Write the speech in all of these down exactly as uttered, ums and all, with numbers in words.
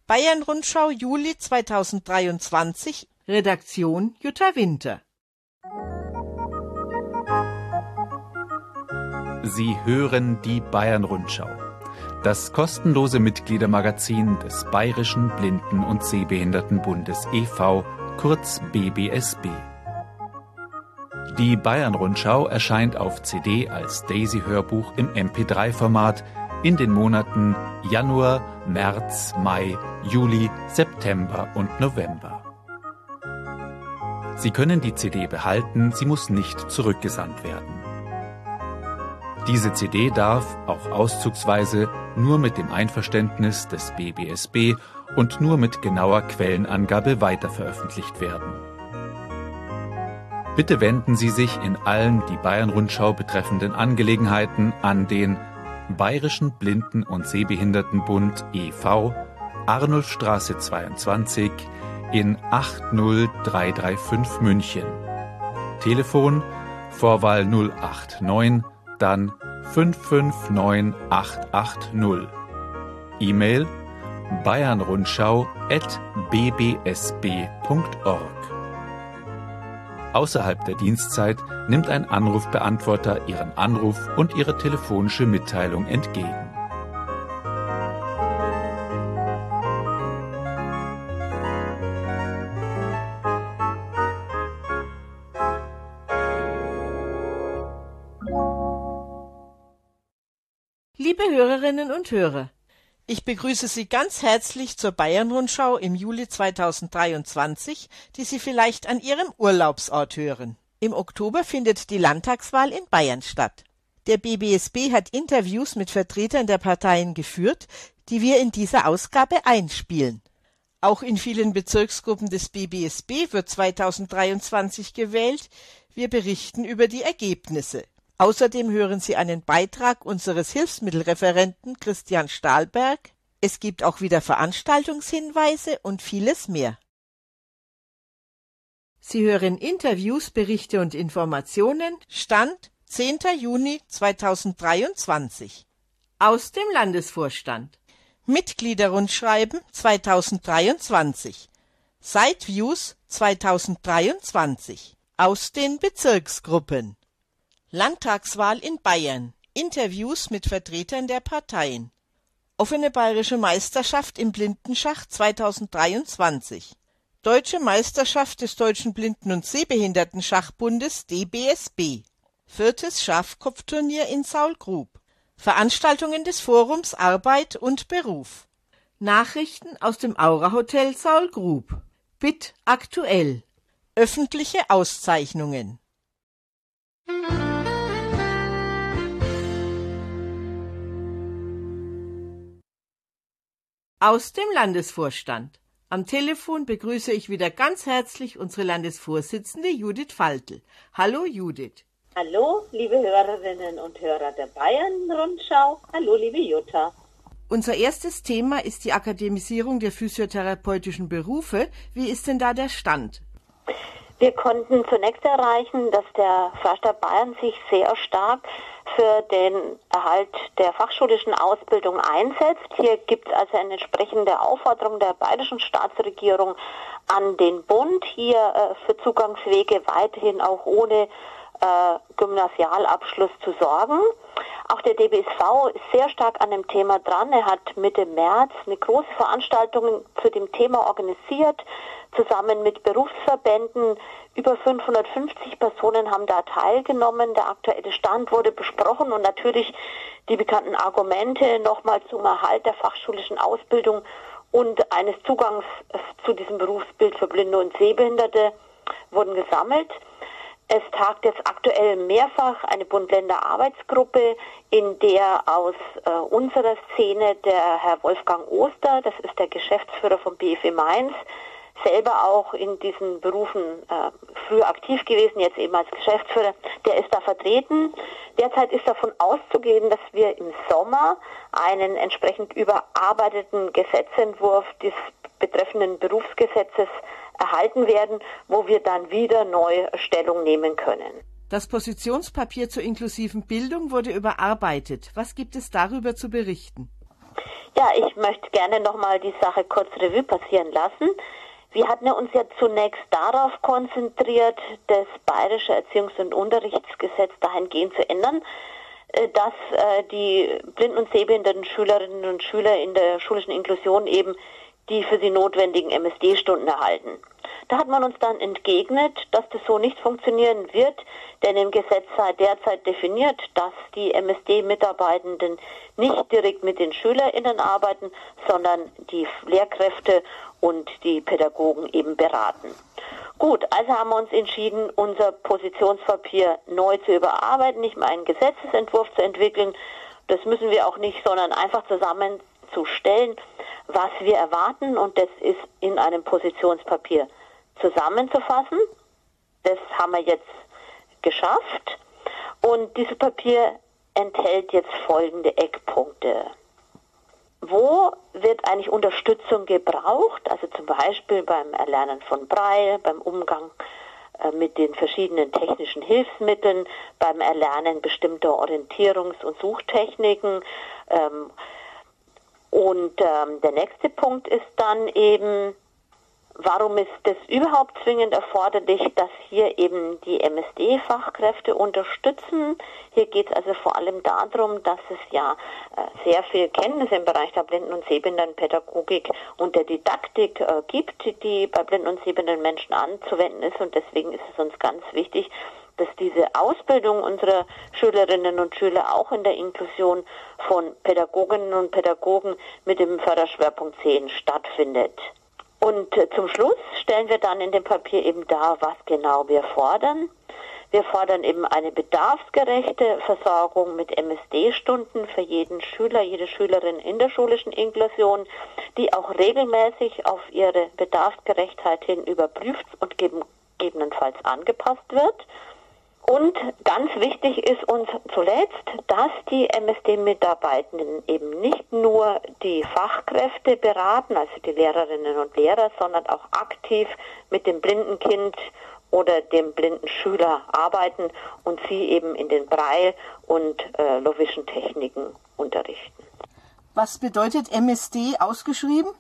Bayern-Rundschau Juli zweitausenddreiundzwanzig, Redaktion Jutta Winter. Sie hören die Bayern-Rundschau, das kostenlose Mitgliedermagazin des Bayerischen Blinden- und Sehbehindertenbundes e V, kurz B B S B. Die Bayern-Rundschau erscheint auf C D als Daisy-Hörbuch im M P drei Format in den Monaten Januar, März, Mai, Juli, September und November. Sie können die C D behalten, sie muss nicht zurückgesandt werden. Diese C D darf, auch auszugsweise, nur mit dem Einverständnis des B B S B und nur mit genauer Quellenangabe weiterveröffentlicht werden. Bitte wenden Sie sich in allen die Bayern-Rundschau betreffenden Angelegenheiten an den Bayerischen Blinden- und Sehbehindertenbund e V, Arnulfstraße zweiundzwanzig in acht null drei drei fünf München. Telefon Vorwahl null acht neun, dann fünf fünf neun acht acht null. E-Mail bayernrundschau at b b s b punkt org. Außerhalb der Dienstzeit nimmt ein Anrufbeantworter Ihren Anruf und Ihre telefonische Mitteilung entgegen. Liebe Hörerinnen und Hörer, ich begrüße Sie ganz herzlich zur Bayern-Rundschau im Juli zweitausenddreiundzwanzig, die Sie vielleicht an Ihrem Urlaubsort hören. Im Oktober findet die Landtagswahl in Bayern statt. Der B B S B hat Interviews mit Vertretern der Parteien geführt, die wir in dieser Ausgabe einspielen. Auch in vielen Bezirksgruppen des B B S B wird zweitausenddreiundzwanzig gewählt. Wir berichten über die Ergebnisse. Außerdem hören Sie einen Beitrag unseres Hilfsmittelreferenten Christian Stahlberg. Es gibt auch wieder Veranstaltungshinweise und vieles mehr. Sie hören Interviews, Berichte und Informationen. Stand zehnter Juni zweitausenddreiundzwanzig. Aus dem Landesvorstand. Mitgliederrundschreiben zweitausenddreiundzwanzig. Sideviews zweitausenddreiundzwanzig. Aus den Bezirksgruppen. Landtagswahl in Bayern. Interviews mit Vertretern der Parteien. Offene bayerische Meisterschaft im Blindenschach zweitausenddreiundzwanzig. Deutsche Meisterschaft des Deutschen Blinden- und Sehbehindertenschachbundes D B S B. Viertes Schafkopfturnier in Saulgrub. Veranstaltungen des Forums Arbeit und Beruf. Nachrichten aus dem Aura Hotel Saulgrub. B I T aktuell. Öffentliche Auszeichnungen. Aus dem Landesvorstand. Am Telefon begrüße ich wieder ganz herzlich unsere Landesvorsitzende Judith Faltl. Hallo Judith. Hallo, liebe Hörerinnen und Hörer der Bayern-Rundschau. Hallo, liebe Jutta. Unser erstes Thema ist die Akademisierung der physiotherapeutischen Berufe. Wie ist denn da der Stand? Wir konnten zunächst erreichen, dass der Förster Bayern sich sehr stark für den Erhalt der fachschulischen Ausbildung einsetzt. Hier gibt es also eine entsprechende Aufforderung der bayerischen Staatsregierung an den Bund, hier äh, für Zugangswege weiterhin auch ohne äh, Gymnasialabschluss zu sorgen. Auch der D B S V ist sehr stark an dem Thema dran. Er hat Mitte März eine große Veranstaltung zu dem Thema organisiert, zusammen mit Berufsverbänden. Über fünfhundertfünfzig Personen haben da teilgenommen. Der aktuelle Stand wurde besprochen und natürlich die bekannten Argumente nochmal zum Erhalt der fachschulischen Ausbildung und eines Zugangs zu diesem Berufsbild für Blinde und Sehbehinderte wurden gesammelt. Es tagt jetzt aktuell mehrfach eine Bund-Länder-Arbeitsgruppe, in der aus äh, unserer Szene der Herr Wolfgang Oster, das ist der Geschäftsführer vom B F W Mainz, selber auch in diesen Berufen äh, früher aktiv gewesen, jetzt eben als Geschäftsführer, der ist da vertreten. Derzeit ist davon auszugehen, dass wir im Sommer einen entsprechend überarbeiteten Gesetzentwurf des betreffenden Berufsgesetzes erhalten werden, wo wir dann wieder neu Stellung nehmen können. Das Positionspapier zur inklusiven Bildung wurde überarbeitet. Was gibt es darüber zu berichten? Ja, ich möchte gerne nochmal die Sache kurz Revue passieren lassen. Wir hatten uns ja zunächst darauf konzentriert, das Bayerische Erziehungs- und Unterrichtsgesetz dahingehend zu ändern, dass äh, die blinden und sehbehinderten Schülerinnen und Schüler in der schulischen Inklusion eben die für sie notwendigen M S D-Stunden erhalten. Da hat man uns dann entgegnet, dass das so nicht funktionieren wird, denn im Gesetz sei derzeit definiert, dass die M S D-Mitarbeitenden nicht direkt mit den SchülerInnen arbeiten, sondern die Lehrkräfte und die Pädagogen eben beraten. Gut, also haben wir uns entschieden, unser Positionspapier neu zu überarbeiten, nicht mal einen Gesetzesentwurf zu entwickeln. Das müssen wir auch nicht, sondern einfach zusammenzustellen, was wir erwarten, und das ist in einem Positionspapier zusammenzufassen. Das haben wir jetzt geschafft, und dieses Papier enthält jetzt folgende Eckpunkte. Wo wird eigentlich Unterstützung gebraucht? Also zum Beispiel beim Erlernen von Braille, beim Umgang äh, mit den verschiedenen technischen Hilfsmitteln, beim Erlernen bestimmter Orientierungs- und Suchtechniken. Ähm, und ähm, der nächste Punkt ist dann eben, warum ist es überhaupt zwingend erforderlich, dass hier eben die M S D-Fachkräfte unterstützen? Hier geht es also vor allem darum, dass es ja äh, sehr viel Kenntnis im Bereich der Blinden- und Sehbehindertenpädagogik und der Didaktik äh, gibt, die bei blinden und sehbehinderten Menschen anzuwenden ist. Und deswegen ist es uns ganz wichtig, dass diese Ausbildung unserer Schülerinnen und Schüler auch in der Inklusion von Pädagoginnen und Pädagogen mit dem Förderschwerpunkt zehn stattfindet. Und zum Schluss stellen wir dann in dem Papier eben dar, was genau wir fordern. Wir fordern eben eine bedarfsgerechte Versorgung mit M S D-Stunden für jeden Schüler, jede Schülerin in der schulischen Inklusion, die auch regelmäßig auf ihre Bedarfsgerechtheit hin überprüft und gegebenenfalls angepasst wird. Und ganz wichtig ist uns zuletzt, dass die M S D-Mitarbeitenden eben nicht nur die Fachkräfte beraten, also die Lehrerinnen und Lehrer, sondern auch aktiv mit dem blinden Kind oder dem blinden Schüler arbeiten und sie eben in den Braille- und äh, Low-Vision-Techniken unterrichten. Was bedeutet M S D ausgeschrieben?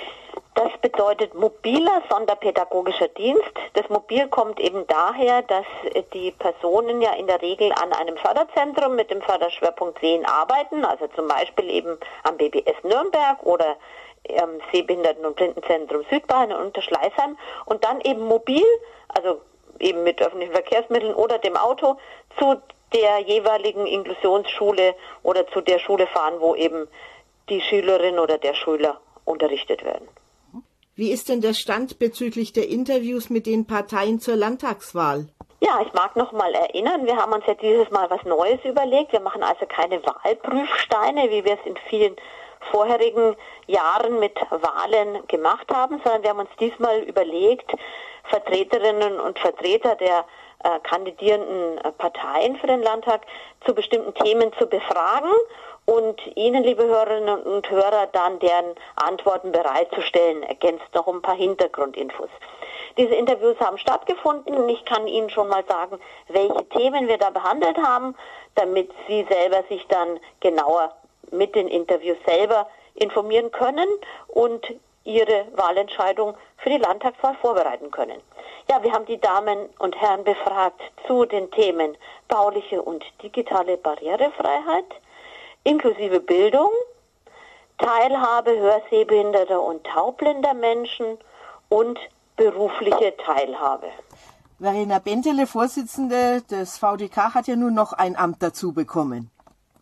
Das bedeutet mobiler sonderpädagogischer Dienst. Das Mobil kommt eben daher, dass die Personen ja in der Regel an einem Förderzentrum mit dem Förderschwerpunkt Sehen arbeiten, also zum Beispiel eben am B B S Nürnberg oder am Sehbehinderten- und Blindenzentrum Südbayern und Unterschleißheim, und dann eben mobil, also eben mit öffentlichen Verkehrsmitteln oder dem Auto, zu der jeweiligen Inklusionsschule oder zu der Schule fahren, wo eben die Schülerin oder der Schüler unterrichtet werden. Wie ist denn der Stand bezüglich der Interviews mit den Parteien zur Landtagswahl? Ja, ich mag noch mal erinnern, wir haben uns ja dieses Mal was Neues überlegt. Wir machen also keine Wahlprüfsteine, wie wir es in vielen vorherigen Jahren mit Wahlen gemacht haben, sondern wir haben uns diesmal überlegt, Vertreterinnen und Vertreter der äh, kandidierenden äh, Parteien für den Landtag zu bestimmten Themen zu befragen und Ihnen, liebe Hörerinnen und Hörer, dann deren Antworten bereitzustellen, ergänzt noch ein paar Hintergrundinfos. Diese Interviews haben stattgefunden und ich kann Ihnen schon mal sagen, welche Themen wir da behandelt haben, damit Sie selber sich dann genauer mit den Interviews selber informieren können und Ihre Wahlentscheidung für die Landtagswahl vorbereiten können. Ja, wir haben die Damen und Herren befragt zu den Themen bauliche und digitale Barrierefreiheit, inklusive Bildung, Teilhabe hörsehbehinderter und taubblinder Menschen und berufliche Teilhabe. Verena Bentele, Vorsitzende des V D K, hat ja nun noch ein Amt dazu bekommen.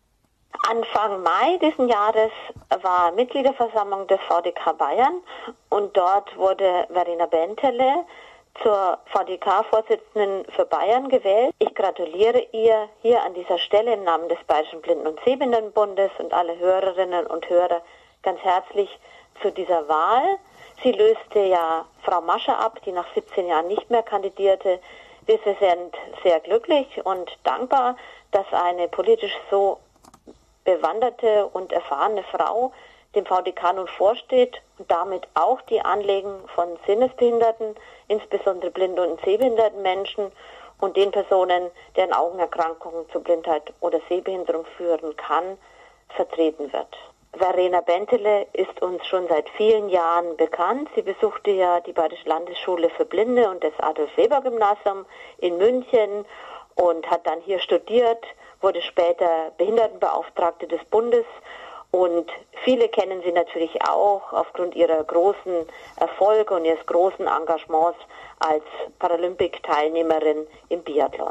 Anfang Mai diesen Jahres war Mitgliederversammlung des V D K Bayern und dort wurde Verena Bentele zur V D K-Vorsitzenden für Bayern gewählt. Ich gratuliere ihr hier an dieser Stelle im Namen des Bayerischen Blinden- und Sehbehindertenbundes und alle Hörerinnen und Hörer ganz herzlich zu dieser Wahl. Sie löste ja Frau Mascher ab, die nach siebzehn Jahren nicht mehr kandidierte. Wir sind sehr glücklich und dankbar, dass eine politisch so bewanderte und erfahrene Frau dem V D K nun vorsteht und damit auch die Anliegen von Sinnesbehinderten, insbesondere blinden und sehbehinderten Menschen und den Personen, deren Augenerkrankungen zu Blindheit oder Sehbehinderung führen kann, vertreten wird. Verena Bentele ist uns schon seit vielen Jahren bekannt. Sie besuchte ja die Bayerische Landesschule für Blinde und das Adolf-Weber-Gymnasium in München und hat dann hier studiert, wurde später Behindertenbeauftragte des Bundes und viele kennen sie natürlich auch aufgrund ihrer großen Erfolge und ihres großen Engagements als Paralympic-Teilnehmerin im Biathlon.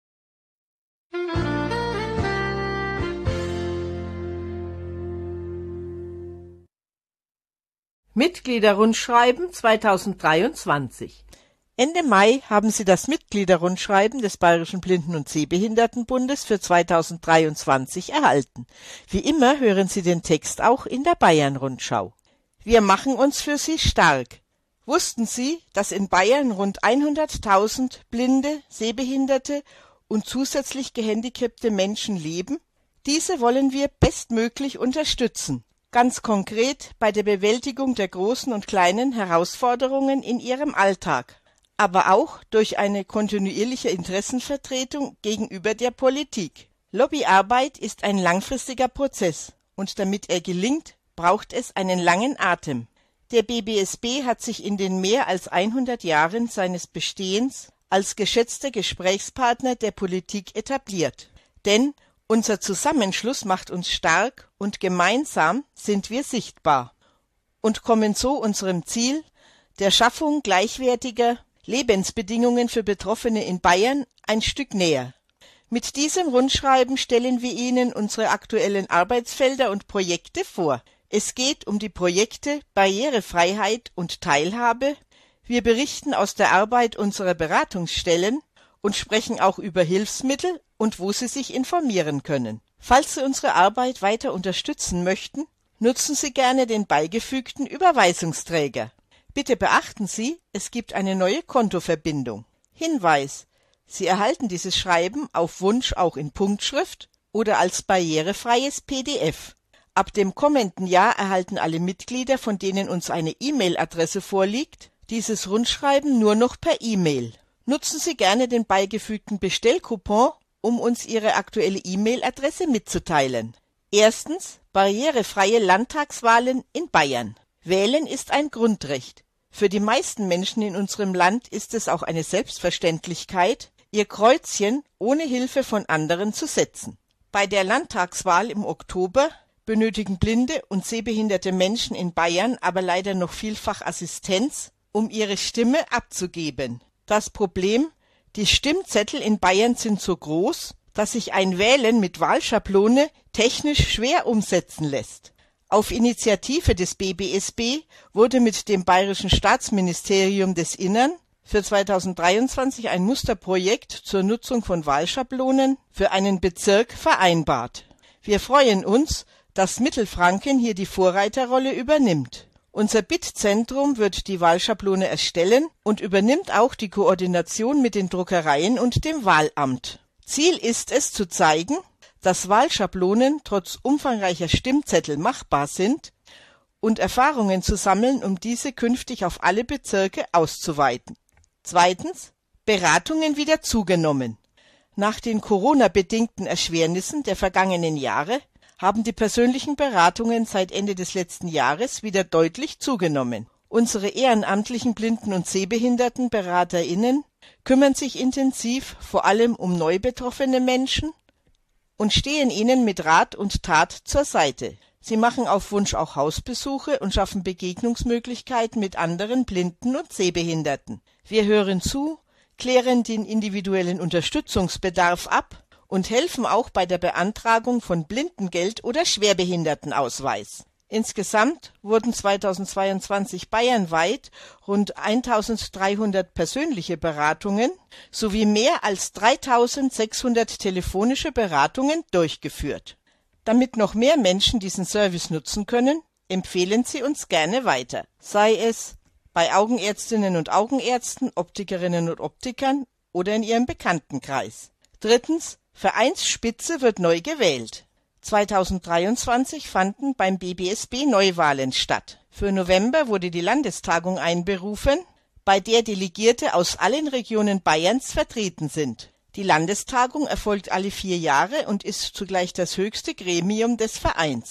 Mitgliederrundschreiben zweitausenddreiundzwanzig. Ende Mai haben Sie das Mitgliederrundschreiben des Bayerischen Blinden- und Sehbehindertenbundes für zweitausenddreiundzwanzig erhalten. Wie immer hören Sie den Text auch in der Bayern-Rundschau. Wir machen uns für Sie stark. Wussten Sie, dass in Bayern rund hunderttausend blinde, sehbehinderte und zusätzlich gehandicapte Menschen leben? Diese wollen wir bestmöglich unterstützen. Ganz konkret bei der Bewältigung der großen und kleinen Herausforderungen in ihrem Alltag, aber auch durch eine kontinuierliche Interessenvertretung gegenüber der Politik. Lobbyarbeit ist ein langfristiger Prozess und damit er gelingt, braucht es einen langen Atem. Der B B S B hat sich in den mehr als hundert Jahren seines Bestehens als geschätzter Gesprächspartner der Politik etabliert. Denn unser Zusammenschluss macht uns stark und gemeinsam sind wir sichtbar und kommen so unserem Ziel der Schaffung gleichwertiger Lebensbedingungen für Betroffene in Bayern ein Stück näher. Mit diesem Rundschreiben stellen wir Ihnen unsere aktuellen Arbeitsfelder und Projekte vor. Es geht um die Projekte Barrierefreiheit und Teilhabe. Wir berichten aus der Arbeit unserer Beratungsstellen und sprechen auch über Hilfsmittel und wo Sie sich informieren können. Falls Sie unsere Arbeit weiter unterstützen möchten, nutzen Sie gerne den beigefügten Überweisungsträger. Bitte beachten Sie, es gibt eine neue Kontoverbindung. Hinweis: Sie erhalten dieses Schreiben auf Wunsch auch in Punktschrift oder als barrierefreies P D F. Ab dem kommenden Jahr erhalten alle Mitglieder, von denen uns eine E-Mail-Adresse vorliegt, dieses Rundschreiben nur noch per E-Mail. Nutzen Sie gerne den beigefügten Bestellcoupon, um uns Ihre aktuelle E-Mail-Adresse mitzuteilen. Erstens, barrierefreie Landtagswahlen in Bayern. Wählen ist ein Grundrecht. Für die meisten Menschen in unserem Land ist es auch eine Selbstverständlichkeit, ihr Kreuzchen ohne Hilfe von anderen zu setzen. Bei der Landtagswahl im Oktober benötigen blinde und sehbehinderte Menschen in Bayern aber leider noch vielfach Assistenz, um ihre Stimme abzugeben. Das Problem: Die Stimmzettel in Bayern sind so groß, dass sich ein Wählen mit Wahlschablone technisch schwer umsetzen lässt. Auf Initiative des B B S B wurde mit dem Bayerischen Staatsministerium des Innern für zweitausenddreiundzwanzig ein Musterprojekt zur Nutzung von Wahlschablonen für einen Bezirk vereinbart. Wir freuen uns, dass Mittelfranken hier die Vorreiterrolle übernimmt. Unser B I T-Zentrum wird die Wahlschablone erstellen und übernimmt auch die Koordination mit den Druckereien und dem Wahlamt. Ziel ist es, zu zeigen, dass Wahlschablonen trotz umfangreicher Stimmzettel machbar sind und Erfahrungen zu sammeln, um diese künftig auf alle Bezirke auszuweiten. Zweitens, Beratungen wieder zugenommen. Nach den Corona-bedingten Erschwernissen der vergangenen Jahre haben die persönlichen Beratungen seit Ende des letzten Jahres wieder deutlich zugenommen. Unsere ehrenamtlichen Blinden- und Sehbehindertenberaterinnen kümmern sich intensiv vor allem um neu betroffene Menschen und stehen ihnen mit Rat und Tat zur Seite. Sie machen auf Wunsch auch Hausbesuche und schaffen Begegnungsmöglichkeiten mit anderen Blinden und Sehbehinderten. Wir hören zu, klären den individuellen Unterstützungsbedarf ab und helfen auch bei der Beantragung von Blindengeld oder Schwerbehindertenausweis. Insgesamt wurden zweitausendzweiundzwanzig bayernweit rund eintausenddreihundert persönliche Beratungen sowie mehr als dreitausendsechshundert telefonische Beratungen durchgeführt. Damit noch mehr Menschen diesen Service nutzen können, empfehlen Sie uns gerne weiter, sei es bei Augenärztinnen und Augenärzten, Optikerinnen und Optikern oder in Ihrem Bekanntenkreis. Drittens, Vereinsspitze wird neu gewählt. zweitausenddreiundzwanzig fanden beim B B S B Neuwahlen statt. Für November wurde die Landestagung einberufen, bei der Delegierte aus allen Regionen Bayerns vertreten sind. Die Landestagung erfolgt alle vier Jahre und ist zugleich das höchste Gremium des Vereins.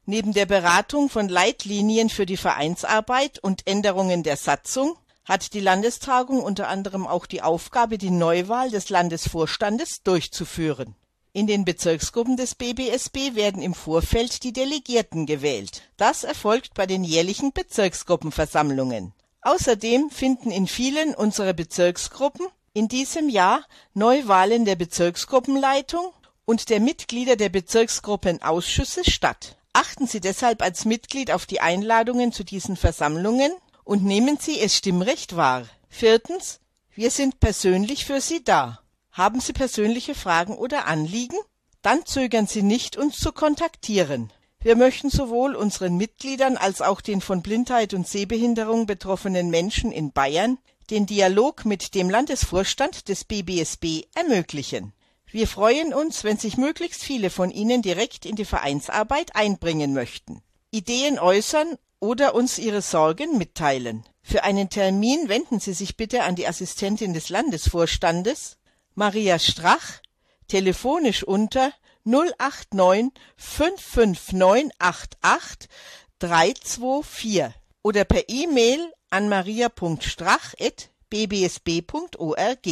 Neben der Beratung von Leitlinien für die Vereinsarbeit und Änderungen der Satzung hat die Landestagung unter anderem auch die Aufgabe, die Neuwahl des Landesvorstandes durchzuführen. In den Bezirksgruppen des B B S B werden im Vorfeld die Delegierten gewählt. Das erfolgt bei den jährlichen Bezirksgruppenversammlungen. Außerdem finden in vielen unserer Bezirksgruppen in diesem Jahr Neuwahlen der Bezirksgruppenleitung und der Mitglieder der Bezirksgruppenausschüsse statt. Achten Sie deshalb als Mitglied auf die Einladungen zu diesen Versammlungen und nehmen Sie Ihr Stimmrecht wahr. Viertens, wir sind persönlich für Sie da. Haben Sie persönliche Fragen oder Anliegen? Dann zögern Sie nicht, uns zu kontaktieren. Wir möchten sowohl unseren Mitgliedern als auch den von Blindheit und Sehbehinderung betroffenen Menschen in Bayern den Dialog mit dem Landesvorstand des B B S B ermöglichen. Wir freuen uns, wenn sich möglichst viele von Ihnen direkt in die Vereinsarbeit einbringen möchten, Ideen äußern oder uns Ihre Sorgen mitteilen. Für einen Termin wenden Sie sich bitte an die Assistentin des Landesvorstandes, Maria Strach, telefonisch unter null acht neun fünf fünf neun acht acht drei zwei vier oder per E-Mail an maria punkt strach at b b s b punkt org.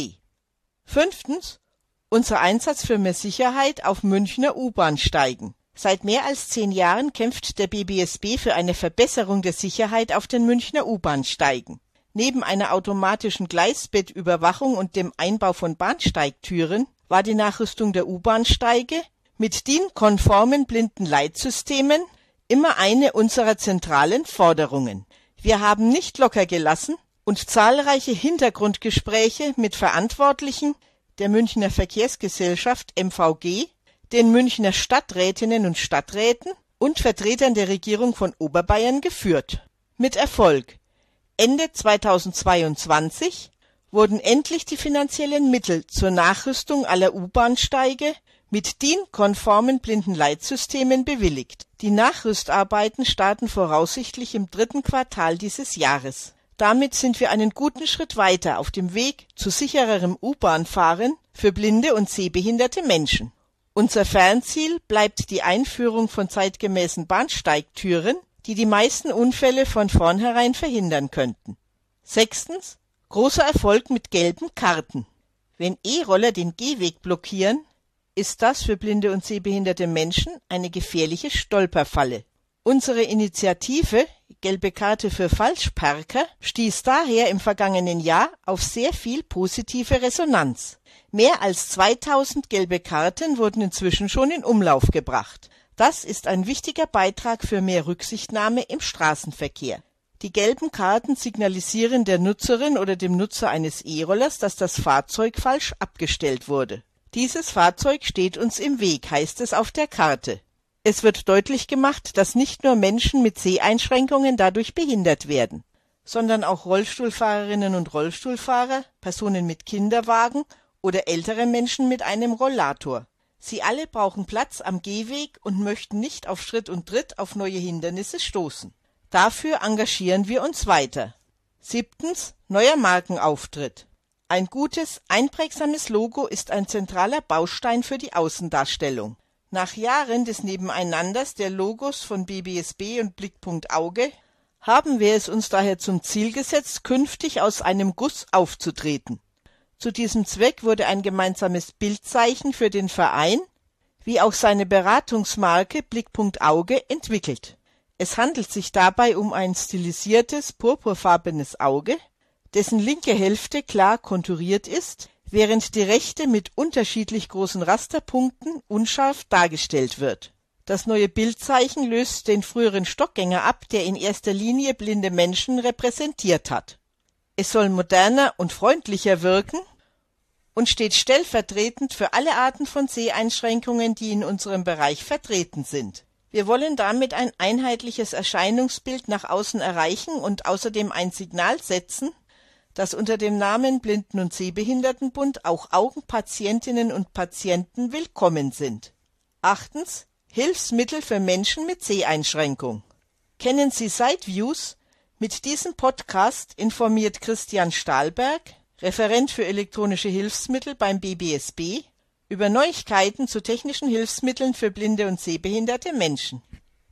Fünftens, unser Einsatz für mehr Sicherheit auf Münchner U-Bahn-Steigen. Seit mehr als zehn Jahren kämpft der B B S B für eine Verbesserung der Sicherheit auf den Münchner U-Bahn-Steigen. Neben einer automatischen Gleisbettüberwachung und dem Einbau von Bahnsteigtüren war die Nachrüstung der U-Bahn-Steige mit D I N-konformen Blindenleitsystemen immer eine unserer zentralen Forderungen. Wir haben nicht locker gelassen und zahlreiche Hintergrundgespräche mit Verantwortlichen der Münchner Verkehrsgesellschaft M V G, den Münchner Stadträtinnen und Stadträten und Vertretern der Regierung von Oberbayern geführt. Mit Erfolg. Ende zweitausendzweiundzwanzig wurden endlich die finanziellen Mittel zur Nachrüstung aller U-Bahn-Steige mit D I N-konformen Blindenleitsystemen bewilligt. Die Nachrüstarbeiten starten voraussichtlich im dritten Quartal dieses Jahres. Damit sind wir einen guten Schritt weiter auf dem Weg zu sichererem U-Bahn-Fahren für blinde und sehbehinderte Menschen. Unser Fernziel bleibt die Einführung von zeitgemäßen Bahnsteigtüren, die die meisten Unfälle von vornherein verhindern könnten. Sechstens, großer Erfolg mit gelben Karten. Wenn E-Roller den Gehweg blockieren, ist das für blinde und sehbehinderte Menschen eine gefährliche Stolperfalle. Unsere Initiative Gelbe Karte für Falschparker stieß daher im vergangenen Jahr auf sehr viel positive Resonanz. Mehr als zweitausend gelbe Karten wurden inzwischen schon in Umlauf gebracht. Das ist ein wichtiger Beitrag für mehr Rücksichtnahme im Straßenverkehr. Die gelben Karten signalisieren der Nutzerin oder dem Nutzer eines E-Rollers, dass das Fahrzeug falsch abgestellt wurde. Dieses Fahrzeug steht uns im Weg, heißt es auf der Karte. Es wird deutlich gemacht, dass nicht nur Menschen mit Seheinschränkungen dadurch behindert werden, sondern auch Rollstuhlfahrerinnen und Rollstuhlfahrer, Personen mit Kinderwagen oder ältere Menschen mit einem Rollator. Sie alle brauchen Platz am Gehweg und möchten nicht auf Schritt und Tritt auf neue Hindernisse stoßen. Dafür engagieren wir uns weiter. Siebtens, neuer Markenauftritt. Ein gutes, einprägsames Logo ist ein zentraler Baustein für die Außendarstellung. Nach Jahren des Nebeneinanders der Logos von B B S B und Blickpunkt Auge haben wir es uns daher zum Ziel gesetzt, künftig aus einem Guss aufzutreten. Zu diesem Zweck wurde ein gemeinsames Bildzeichen für den Verein, wie auch seine Beratungsmarke Blickpunkt Auge, entwickelt. Es handelt sich dabei um ein stilisiertes, purpurfarbenes Auge, dessen linke Hälfte klar konturiert ist, während die rechte mit unterschiedlich großen Rasterpunkten unscharf dargestellt wird. Das neue Bildzeichen löst den früheren Stockgänger ab, der in erster Linie blinde Menschen repräsentiert hat. Es soll moderner und freundlicher wirken und steht stellvertretend für alle Arten von Seheinschränkungen, die in unserem Bereich vertreten sind. Wir wollen damit ein einheitliches Erscheinungsbild nach außen erreichen und außerdem ein Signal setzen, dass unter dem Namen Blinden- und Sehbehindertenbund auch Augenpatientinnen und Patienten willkommen sind. Achtens, Hilfsmittel für Menschen mit Seheinschränkung. Kennen Sie Sideviews? Mit diesem Podcast informiert Christian Stahlberg, Referent für elektronische Hilfsmittel beim B B S B, über Neuigkeiten zu technischen Hilfsmitteln für blinde und sehbehinderte Menschen.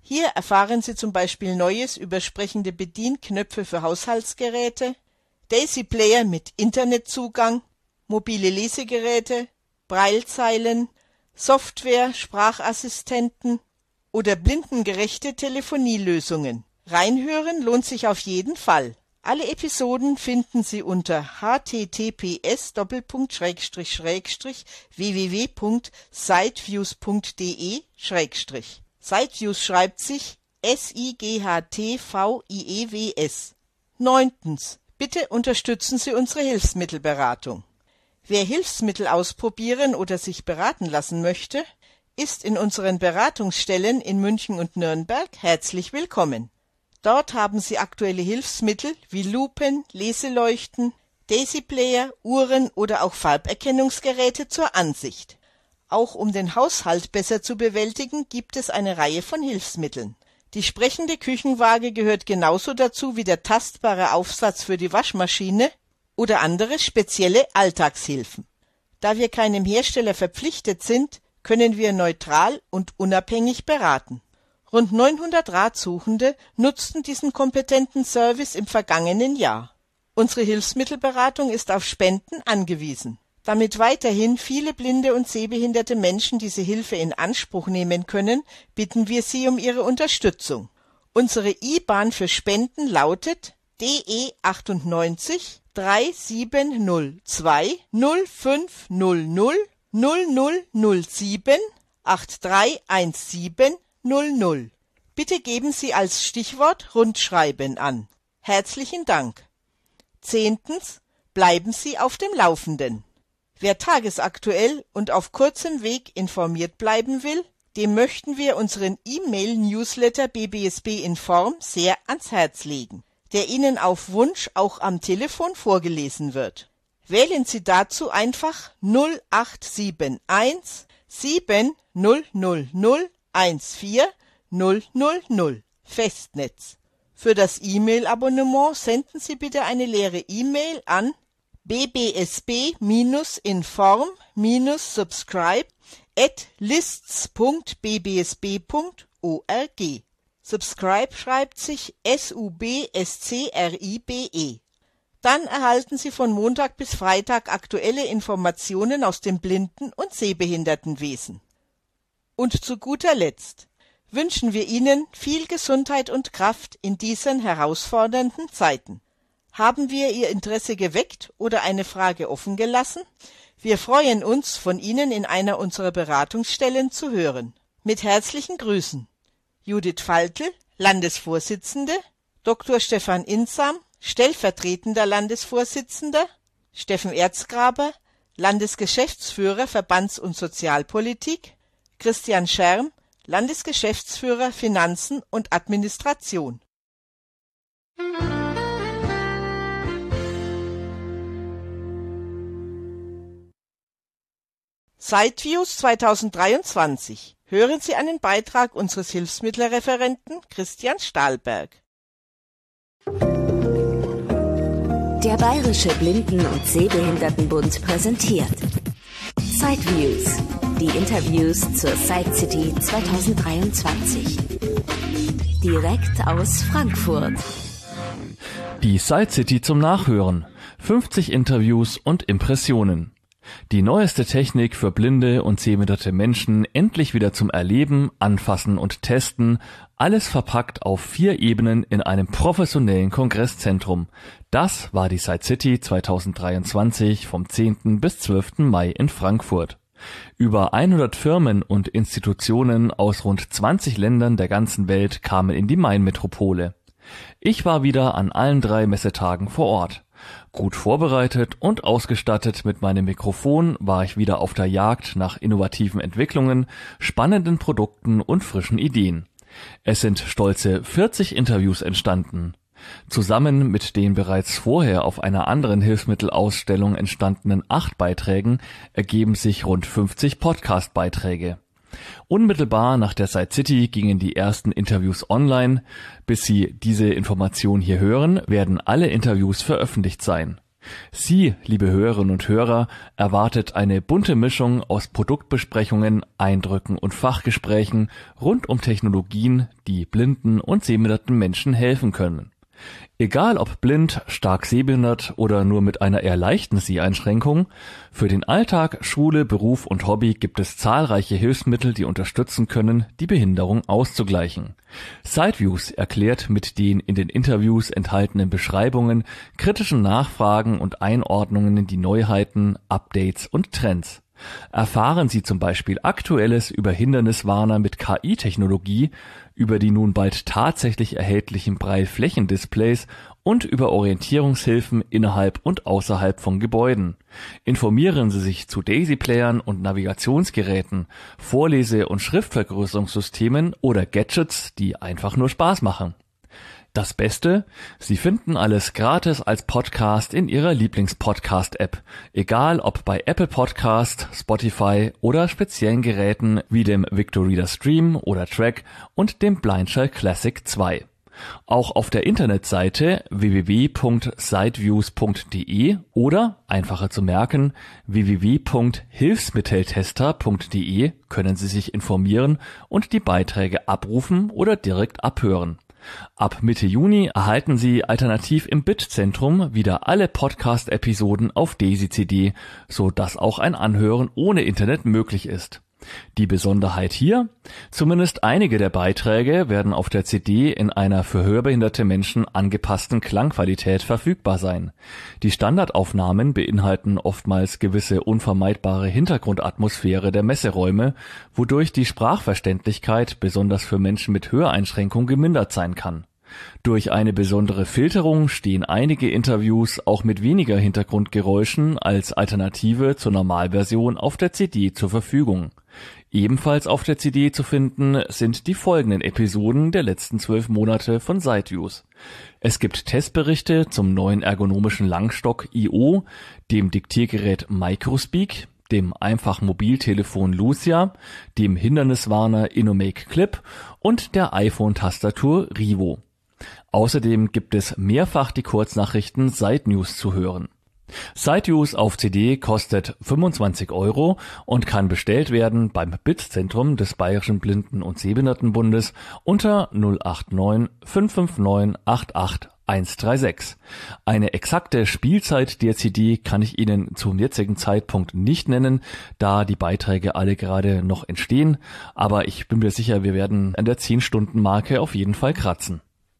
Hier erfahren Sie zum Beispiel Neues über sprechende Bedienknöpfe für Haushaltsgeräte, Daisy Player mit Internetzugang, mobile Lesegeräte, Braillezeilen, Software, Sprachassistenten oder blindengerechte Telefonielösungen. Reinhören lohnt sich auf jeden Fall. Alle Episoden finden Sie unter h t t p s doppelpunkt schrägstrich schrägstrich w w w punkt siteviews punkt d e schrägstrich. Siteviews schreibt sich S I G H T V I E W S. Neuntens. Bitte unterstützen Sie unsere Hilfsmittelberatung. Wer Hilfsmittel ausprobieren oder sich beraten lassen möchte, ist in unseren Beratungsstellen in München und Nürnberg herzlich willkommen. Dort haben Sie aktuelle Hilfsmittel wie Lupen, Leseleuchten, Daisy Player, Uhren oder auch Farberkennungsgeräte zur Ansicht. Auch um den Haushalt besser zu bewältigen, gibt es eine Reihe von Hilfsmitteln. Die sprechende Küchenwaage gehört genauso dazu wie der tastbare Aufsatz für die Waschmaschine oder andere spezielle Alltagshilfen. Da wir keinem Hersteller verpflichtet sind, können wir neutral und unabhängig beraten. Rund neunhundert Ratsuchende nutzten diesen kompetenten Service im vergangenen Jahr. Unsere Hilfsmittelberatung ist auf Spenden angewiesen. Damit weiterhin viele blinde und sehbehinderte Menschen diese Hilfe in Anspruch nehmen können, bitten wir Sie um Ihre Unterstützung. Unsere I B A N für Spenden lautet D E achtundneunzig drei sieben null zwei null fünf null null null null null sieben acht drei eins sieben null null. Bitte geben Sie als Stichwort Rundschreiben an. Herzlichen Dank. Zehntens. Bleiben Sie auf dem Laufenden. Wer tagesaktuell und auf kurzem Weg informiert bleiben will, dem möchten wir unseren E-Mail-Newsletter B B S B Inform sehr ans Herz legen, der Ihnen auf Wunsch auch am Telefon vorgelesen wird. Wählen Sie dazu einfach null acht sieben eins sieben null null null eins vier null null null Festnetz. Für das E-Mail-Abonnement senden Sie bitte eine leere E-Mail an b b s b inform subscribe at lists punkt b b s b punkt org. Subscribe schreibt sich S U B S C R I B E. Dann erhalten Sie von Montag bis Freitag aktuelle Informationen aus dem Blinden- und Sehbehindertenwesen. Und zu guter Letzt wünschen wir Ihnen viel Gesundheit und Kraft in diesen herausfordernden Zeiten. Haben wir Ihr Interesse geweckt oder eine Frage offen gelassen? Wir freuen uns, von Ihnen in einer unserer Beratungsstellen zu hören. Mit herzlichen Grüßen. Judith Faltl, Landesvorsitzende, Doktor Stefan Insam, stellvertretender Landesvorsitzender, Steffen Erzgraber, Landesgeschäftsführer Verbands- und Sozialpolitik, Christian Scherm, Landesgeschäftsführer Finanzen und Administration. Siteviews zweitausenddreiundzwanzig. Hören Sie einen Beitrag unseres Hilfsmittelreferenten Christian Stahlberg. Der Bayerische Blinden- und Sehbehindertenbund präsentiert Siteviews, die Interviews zur Sight City zweitausenddreiundzwanzig. Direkt aus Frankfurt. Die Sight City zum Nachhören. fünfzig Interviews und Impressionen. Die neueste Technik für blinde und sehbehinderte Menschen endlich wieder zum Erleben, Anfassen und Testen, alles verpackt auf vier Ebenen in einem professionellen Kongresszentrum. Das war die Sight City zweitausenddreiundzwanzig vom zehnten bis zwölften Mai in Frankfurt. Über hundert Firmen und Institutionen aus rund zwanzig Ländern der ganzen Welt kamen in die Main-Metropole. Ich war wieder an allen drei Messetagen vor Ort. Gut vorbereitet und ausgestattet mit meinem Mikrofon war ich wieder auf der Jagd nach innovativen Entwicklungen, spannenden Produkten und frischen Ideen. Es sind stolze vierzig Interviews entstanden. Zusammen mit den bereits vorher auf einer anderen Hilfsmittelausstellung entstandenen acht Beiträgen ergeben sich rund fünfzig Podcast-Beiträge. Unmittelbar nach der Sight City gingen die ersten Interviews online. Bis Sie diese Information hier hören, werden alle Interviews veröffentlicht sein. Sie, liebe Hörerinnen und Hörer, erwartet eine bunte Mischung aus Produktbesprechungen, Eindrücken und Fachgesprächen rund um Technologien, die blinden und sehbehinderten Menschen helfen können. Egal ob blind, stark sehbehindert oder nur mit einer eher leichten Seheinschränkung, für den Alltag, Schule, Beruf und Hobby gibt es zahlreiche Hilfsmittel, die unterstützen können, die Behinderung auszugleichen. Sideviews erklärt mit den in den Interviews enthaltenen Beschreibungen, kritischen Nachfragen und Einordnungen die Neuheiten, Updates und Trends. Erfahren Sie zum Beispiel Aktuelles über Hinderniswarner mit K I-Technologie, über die nun bald tatsächlich erhältlichen Braille-Flächendisplays und über Orientierungshilfen innerhalb und außerhalb von Gebäuden. Informieren Sie sich zu Daisy-Playern und Navigationsgeräten, Vorlese- und Schriftvergrößerungssystemen oder Gadgets, die einfach nur Spaß machen. Das Beste? Sie finden alles gratis als Podcast in Ihrer Lieblings-Podcast-App. Egal ob bei Apple Podcast, Spotify oder speziellen Geräten wie dem Victoreader Stream oder Track und dem Blindshell Classic zwei. Auch auf der Internetseite w w w punkt sideviews punkt d e oder, einfacher zu merken, w w w punkt hilfsmitteltester punkt d e können Sie sich informieren und die Beiträge abrufen oder direkt abhören. Ab Mitte Juni erhalten Sie alternativ im Bitzentrum wieder alle Podcast-Episoden auf Daisy-C D, so dass auch ein Anhören ohne Internet möglich ist. Die Besonderheit hier? Zumindest einige der Beiträge werden auf der C D in einer für hörbehinderte Menschen angepassten Klangqualität verfügbar sein. Die Standardaufnahmen beinhalten oftmals gewisse unvermeidbare Hintergrundatmosphäre der Messeräume, wodurch die Sprachverständlichkeit besonders für Menschen mit Höreinschränkung gemindert sein kann. Durch eine besondere Filterung stehen einige Interviews auch mit weniger Hintergrundgeräuschen als Alternative zur Normalversion auf der C D zur Verfügung. Ebenfalls auf der C D zu finden sind die folgenden Episoden der letzten zwölf Monate von Sideviews. Es gibt Testberichte zum neuen ergonomischen Langstock I O, dem Diktiergerät Microspeak, dem Einfach-Mobiltelefon Lucia, dem Hinderniswarner InnoMake Clip und der iPhone-Tastatur Rivo. Außerdem gibt es mehrfach die Kurznachrichten Sidenews zu hören. Sideviews auf C D kostet fünfundzwanzig Euro und kann bestellt werden beim Bitzentrum des Bayerischen Blinden- und Sehbehindertenbundes unter null acht neun fünf fünf neun acht acht eins drei sechs. Eine exakte Spielzeit der C D kann ich Ihnen zum jetzigen Zeitpunkt nicht nennen, da die Beiträge alle gerade noch entstehen, aber ich bin mir sicher, wir werden an der zehn-Stunden-Marke auf jeden Fall kratzen.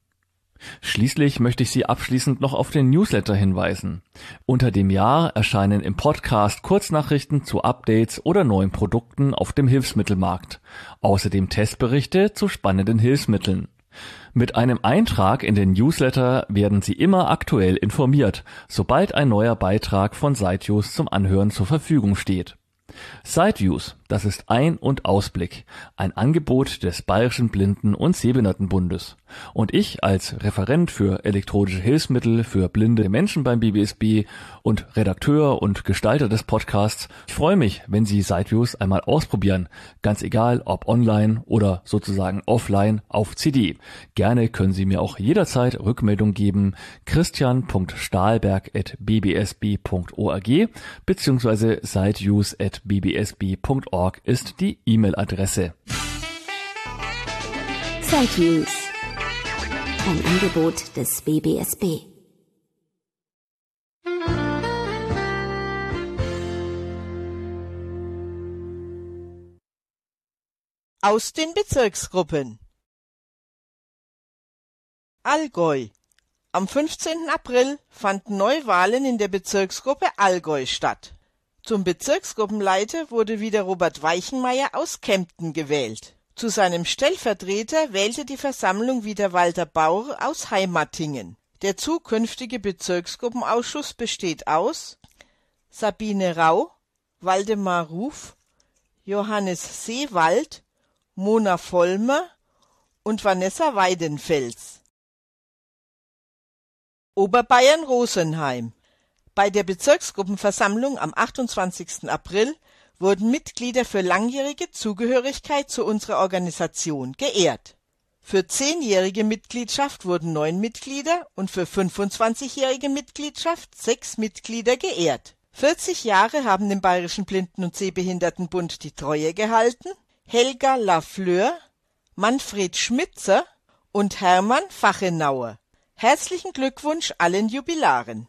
Schließlich möchte ich Sie abschließend noch auf den Newsletter hinweisen. Unter dem Jahr erscheinen im Podcast Kurznachrichten zu Updates oder neuen Produkten auf dem Hilfsmittelmarkt. Außerdem Testberichte zu spannenden Hilfsmitteln. Mit einem Eintrag in den Newsletter werden Sie immer aktuell informiert, sobald ein neuer Beitrag von Sideviews zum Anhören zur Verfügung steht. Sideviews, das ist Ein- und Ausblick, ein Angebot des Bayerischen Blinden- und Sehbehindertenbundes. Und ich als Referent für elektronische Hilfsmittel für blinde Menschen beim B B S B und Redakteur und Gestalter des Podcasts, ich freue mich, wenn Sie Sideviews einmal ausprobieren, ganz egal ob online oder sozusagen offline auf C D. Gerne können Sie mir auch jederzeit Rückmeldung geben, christian punkt stahlberg at b b s b punkt org bzw. sideviews at b b s b punkt org ist die E-Mail-Adresse. Sideviews, ein Angebot des B B S B. Aus den Bezirksgruppen. Allgäu. Am fünfzehnten April fanden Neuwahlen in der Bezirksgruppe Allgäu statt. Zum Bezirksgruppenleiter wurde wieder Robert Weichenmeier aus Kempten gewählt. Zu seinem Stellvertreter wählte die Versammlung wieder Walter Baur aus Heimatingen. Der zukünftige Bezirksgruppenausschuss besteht aus Sabine Rau, Waldemar Ruf, Johannes Seewald, Mona Vollmer und Vanessa Weidenfels. Oberbayern-Rosenheim. Bei der Bezirksgruppenversammlung am achtundzwanzigsten April wurden Mitglieder für langjährige Zugehörigkeit zu unserer Organisation geehrt. Für zehnjährige Mitgliedschaft wurden neun Mitglieder und für fünfundzwanzigjährige Mitgliedschaft sechs Mitglieder geehrt. vierzig Jahre haben dem Bayerischen Blinden- und Sehbehindertenbund die Treue gehalten Helga Lafleur, Manfred Schmitzer und Hermann Fachenauer. Herzlichen Glückwunsch allen Jubilaren.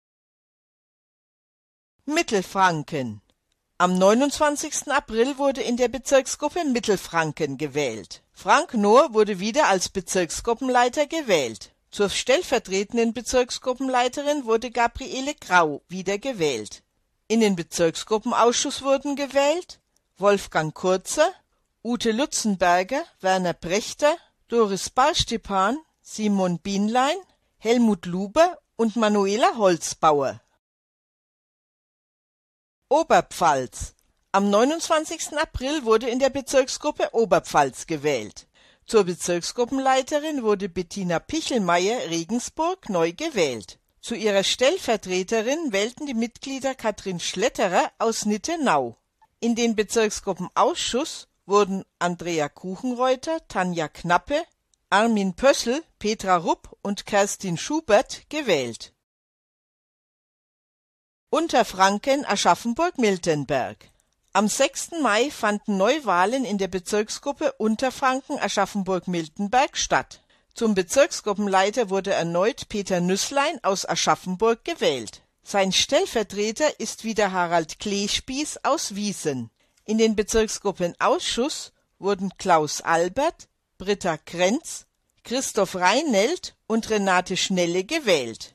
Mittelfranken. Am neunundzwanzigsten April wurde in der Bezirksgruppe Mittelfranken gewählt. Frank Nohr wurde wieder als Bezirksgruppenleiter gewählt. Zur stellvertretenden Bezirksgruppenleiterin wurde Gabriele Grau wieder gewählt. In den Bezirksgruppenausschuss wurden gewählt Wolfgang Kurzer, Ute Lutzenberger, Werner Prechter, Doris Barstepan, Simon Bienlein, Helmut Luber und Manuela Holzbauer. Oberpfalz. Am neunundzwanzigsten April wurde in der Bezirksgruppe Oberpfalz gewählt. Zur Bezirksgruppenleiterin wurde Bettina Pichelmeier Regensburg neu gewählt. Zu ihrer Stellvertreterin wählten die Mitglieder Katrin Schletterer aus Nittenau. In den Bezirksgruppenausschuss wurden Andrea Kuchenreuter, Tanja Knappe, Armin Pössl, Petra Rupp und Kerstin Schubert gewählt. Unterfranken Aschaffenburg-Miltenberg. Am sechsten Mai fanden Neuwahlen in der Bezirksgruppe Unterfranken Aschaffenburg-Miltenberg statt. Zum Bezirksgruppenleiter wurde erneut Peter Nüßlein aus Aschaffenburg gewählt. Sein Stellvertreter ist wieder Harald Kleespieß aus Wiesen. In den Bezirksgruppenausschuss wurden Klaus Albert, Britta Krenz, Christoph Reinelt und Renate Schnelle gewählt.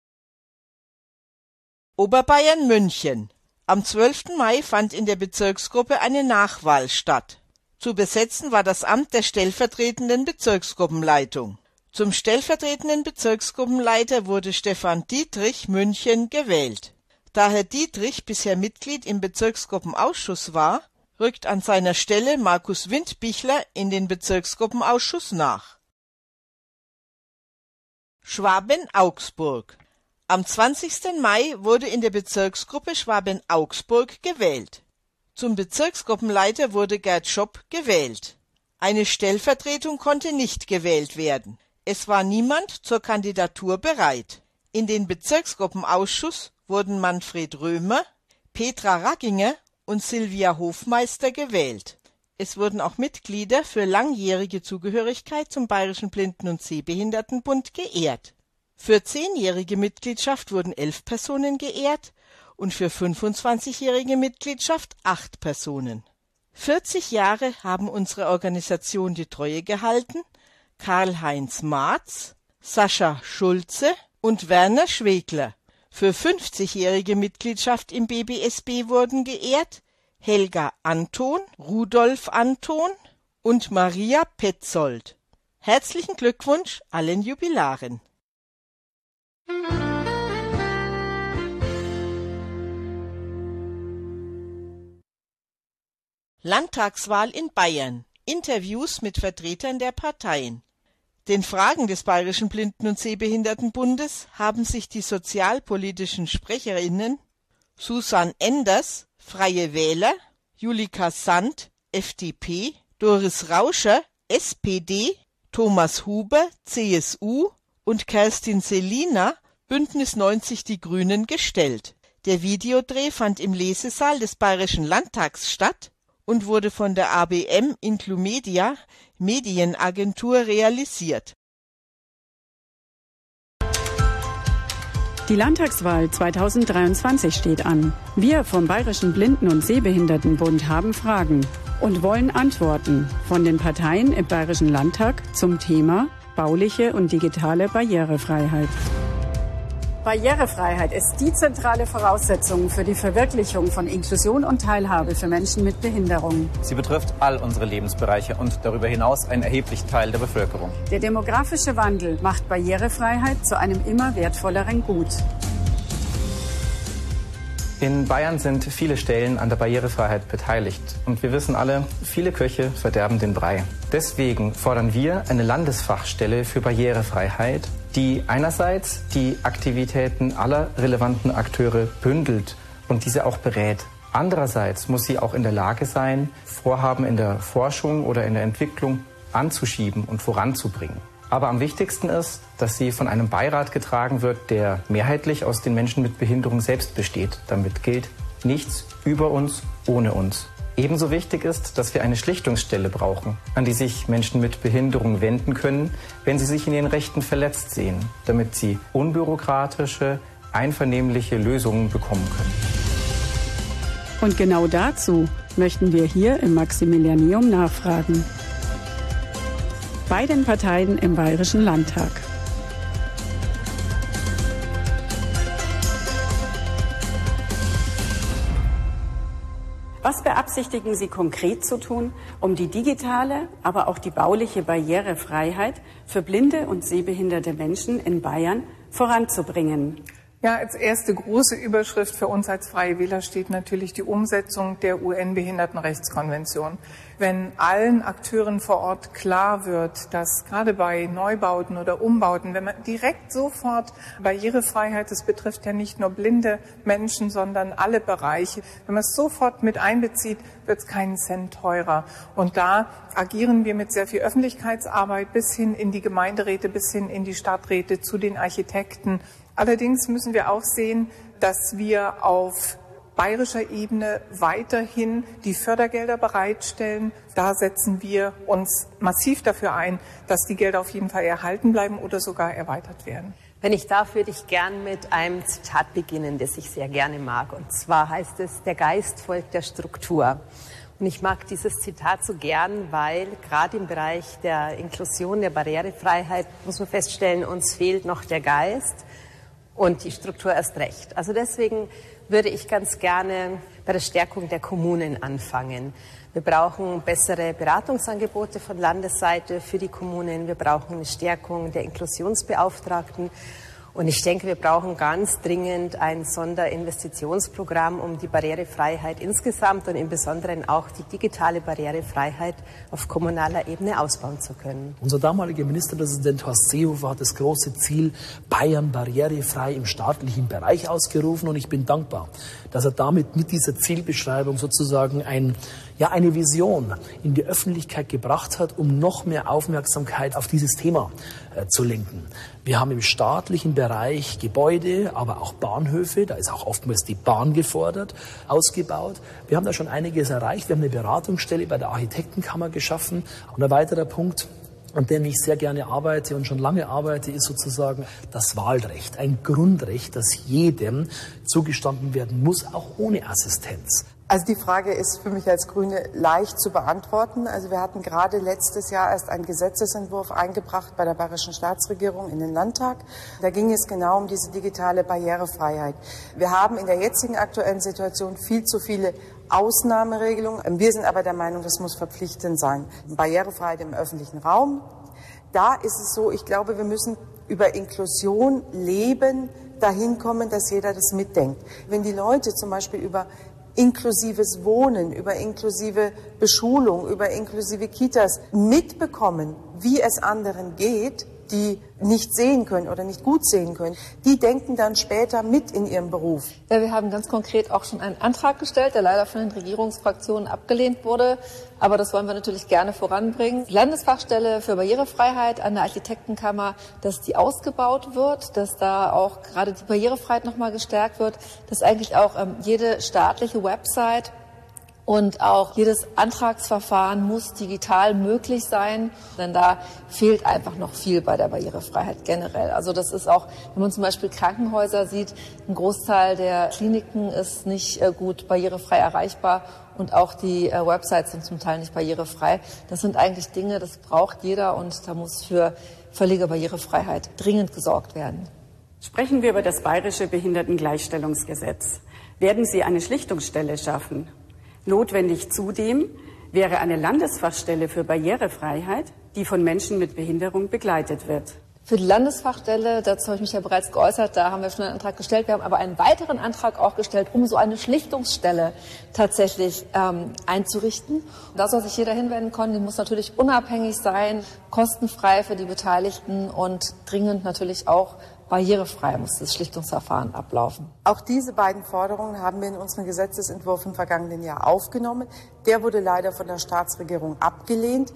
Oberbayern München. Am zwölften Mai fand in der Bezirksgruppe eine Nachwahl statt. Zu besetzen war das Amt der stellvertretenden Bezirksgruppenleitung. Zum stellvertretenden Bezirksgruppenleiter wurde Stefan Dietrich München gewählt. Da Herr Dietrich bisher Mitglied im Bezirksgruppenausschuss war, rückt an seiner Stelle Markus Windbichler in den Bezirksgruppenausschuss nach. Schwaben-Augsburg. Am zwanzigsten Mai wurde in der Bezirksgruppe Schwaben-Augsburg gewählt. Zum Bezirksgruppenleiter wurde Gerd Schopp gewählt. Eine Stellvertretung konnte nicht gewählt werden. Es war niemand zur Kandidatur bereit. In den Bezirksgruppenausschuss wurden Manfred Römer, Petra Ragginger und Silvia Hofmeister gewählt. Es wurden auch Mitglieder für langjährige Zugehörigkeit zum Bayerischen Blinden- und Sehbehindertenbund geehrt. Für zehnjährige Mitgliedschaft wurden elf Personen geehrt und für fünfundzwanzigjährige Mitgliedschaft acht Personen. vierzig Jahre haben unsere Organisation die Treue gehalten Karl-Heinz Marz, Sascha Schulze und Werner Schwegler. Für fünfzigjährige Mitgliedschaft im B B S B wurden geehrt Helga Anton, Rudolf Anton und Maria Petzold. Herzlichen Glückwunsch allen Jubilaren. Landtagswahl in Bayern. Interviews mit Vertretern der Parteien. Den Fragen des Bayerischen Blinden- und Sehbehindertenbundes haben sich die sozialpolitischen Sprecherinnen Susan Enders, Freie Wähler, Julika Sand, F D P, Doris Rauscher, S P D, Thomas Huber, C S U und Kerstin Selina, Bündnis neunzig Die Grünen, gestellt. Der Videodreh fand im Lesesaal des Bayerischen Landtags statt und wurde von der A B M Inclumedia Medienagentur realisiert. Die Landtagswahl zweitausenddreiundzwanzig steht an. Wir vom Bayerischen Blinden- und Sehbehindertenbund haben Fragen und wollen Antworten von den Parteien im Bayerischen Landtag zum Thema bauliche und digitale Barrierefreiheit. Barrierefreiheit ist die zentrale Voraussetzung für die Verwirklichung von Inklusion und Teilhabe für Menschen mit Behinderung. Sie betrifft all unsere Lebensbereiche und darüber hinaus einen erheblichen Teil der Bevölkerung. Der demografische Wandel macht Barrierefreiheit zu einem immer wertvolleren Gut. In Bayern sind viele Stellen an der Barrierefreiheit beteiligt. Und wir wissen alle, viele Köche verderben den Brei. Deswegen fordern wir eine Landesfachstelle für Barrierefreiheit, die einerseits die Aktivitäten aller relevanten Akteure bündelt und diese auch berät. Andererseits muss sie auch in der Lage sein, Vorhaben in der Forschung oder in der Entwicklung anzuschieben und voranzubringen. Aber am wichtigsten ist, dass sie von einem Beirat getragen wird, der mehrheitlich aus den Menschen mit Behinderung selbst besteht. Damit gilt nichts über uns, ohne uns. Ebenso wichtig ist, dass wir eine Schlichtungsstelle brauchen, an die sich Menschen mit Behinderung wenden können, wenn sie sich in ihren Rechten verletzt sehen, damit sie unbürokratische, einvernehmliche Lösungen bekommen können. Und genau dazu möchten wir hier im Maximilianeum nachfragen. Bei den Parteien im Bayerischen Landtag. Was beabsichtigen Sie konkret zu tun, um die digitale, aber auch die bauliche Barrierefreiheit für blinde und sehbehinderte Menschen in Bayern voranzubringen? Ja, als erste große Überschrift für uns als Freie Wähler steht natürlich die Umsetzung der U N-Behindertenrechtskonvention. Wenn allen Akteuren vor Ort klar wird, dass gerade bei Neubauten oder Umbauten, wenn man direkt sofort Barrierefreiheit, das betrifft ja nicht nur blinde Menschen, sondern alle Bereiche, wenn man es sofort mit einbezieht, wird es keinen Cent teurer. Und da agieren wir mit sehr viel Öffentlichkeitsarbeit bis hin in die Gemeinderäte, bis hin in die Stadträte, zu den Architekten. Allerdings müssen wir auch sehen, dass wir auf bayerischer Ebene weiterhin die Fördergelder bereitstellen. Da setzen wir uns massiv dafür ein, dass die Gelder auf jeden Fall erhalten bleiben oder sogar erweitert werden. Wenn ich darf, würde ich gern mit einem Zitat beginnen, das ich sehr gerne mag. Und zwar heißt es, der Geist folgt der Struktur. Und ich mag dieses Zitat so gern, weil gerade im Bereich der Inklusion, der Barrierefreiheit, muss man feststellen, uns fehlt noch der Geist. Und die Struktur erst recht. Also deswegen würde ich ganz gerne bei der Stärkung der Kommunen anfangen. Wir brauchen bessere Beratungsangebote von Landesseite für die Kommunen. Wir brauchen eine Stärkung der Inklusionsbeauftragten. Und ich denke, wir brauchen ganz dringend ein Sonderinvestitionsprogramm, um die Barrierefreiheit insgesamt und im Besonderen auch die digitale Barrierefreiheit auf kommunaler Ebene ausbauen zu können. Unser damaliger Ministerpräsident Horst Seehofer hat das große Ziel Bayern barrierefrei im staatlichen Bereich ausgerufen. Und ich bin dankbar, dass er damit mit dieser Zielbeschreibung sozusagen ein, ja, eine Vision in die Öffentlichkeit gebracht hat, um noch mehr Aufmerksamkeit auf dieses Thema äh, zu lenken. Wir haben im staatlichen Bereich Gebäude, aber auch Bahnhöfe, da ist auch oftmals die Bahn gefordert, ausgebaut. Wir haben da schon einiges erreicht. Wir haben eine Beratungsstelle bei der Architektenkammer geschaffen. Und ein weiterer Punkt, an dem ich sehr gerne arbeite und schon lange arbeite, ist sozusagen das Wahlrecht. Ein Grundrecht, das jedem zugestanden werden muss, auch ohne Assistenz. Also die Frage ist für mich als Grüne leicht zu beantworten. Also wir hatten gerade letztes Jahr erst einen Gesetzesentwurf eingebracht bei der Bayerischen Staatsregierung in den Landtag. Da ging es genau um diese digitale Barrierefreiheit. Wir haben in der jetzigen aktuellen Situation viel zu viele Ausnahmeregelungen. Wir sind aber der Meinung, das muss verpflichtend sein. Barrierefreiheit im öffentlichen Raum. Da ist es so, ich glaube, wir müssen über Inklusion leben, dahin kommen, dass jeder das mitdenkt. Wenn die Leute zum Beispiel über inklusives Wohnen, über inklusive Beschulung, über inklusive Kitas mitbekommen, wie es anderen geht, die nicht sehen können oder nicht gut sehen können, die denken dann später mit in ihrem Beruf. Ja, wir haben ganz konkret auch schon einen Antrag gestellt, der leider von den Regierungsfraktionen abgelehnt wurde. Aber das wollen wir natürlich gerne voranbringen. Die Landesfachstelle für Barrierefreiheit an der Architektenkammer, dass die ausgebaut wird, dass da auch gerade die Barrierefreiheit nochmal gestärkt wird, dass eigentlich auch ähm, jede staatliche Website und auch jedes Antragsverfahren muss digital möglich sein, denn da fehlt einfach noch viel bei der Barrierefreiheit generell. Also das ist auch, wenn man zum Beispiel Krankenhäuser sieht, ein Großteil der Kliniken ist nicht äh, gut barrierefrei erreichbar und auch die äh, Websites sind zum Teil nicht barrierefrei. Das sind eigentlich Dinge, das braucht jeder und da muss für völlige Barrierefreiheit dringend gesorgt werden. Sprechen wir über das Bayerische Behindertengleichstellungsgesetz. Werden Sie eine Schlichtungsstelle schaffen? Notwendig zudem wäre eine Landesfachstelle für Barrierefreiheit, die von Menschen mit Behinderung begleitet wird. Für die Landesfachstelle, dazu habe ich mich ja bereits geäußert, da haben wir schon einen Antrag gestellt. Wir haben aber einen weiteren Antrag auch gestellt, um so eine Schlichtungsstelle tatsächlich ähm, einzurichten. Da soll sich jeder hinwenden können. Die muss natürlich unabhängig sein, kostenfrei für die Beteiligten und dringend natürlich auch barrierefrei muss das Schlichtungsverfahren ablaufen. Auch diese beiden Forderungen haben wir in unseren Gesetzesentwurf im vergangenen Jahr aufgenommen. Der wurde leider von der Staatsregierung abgelehnt.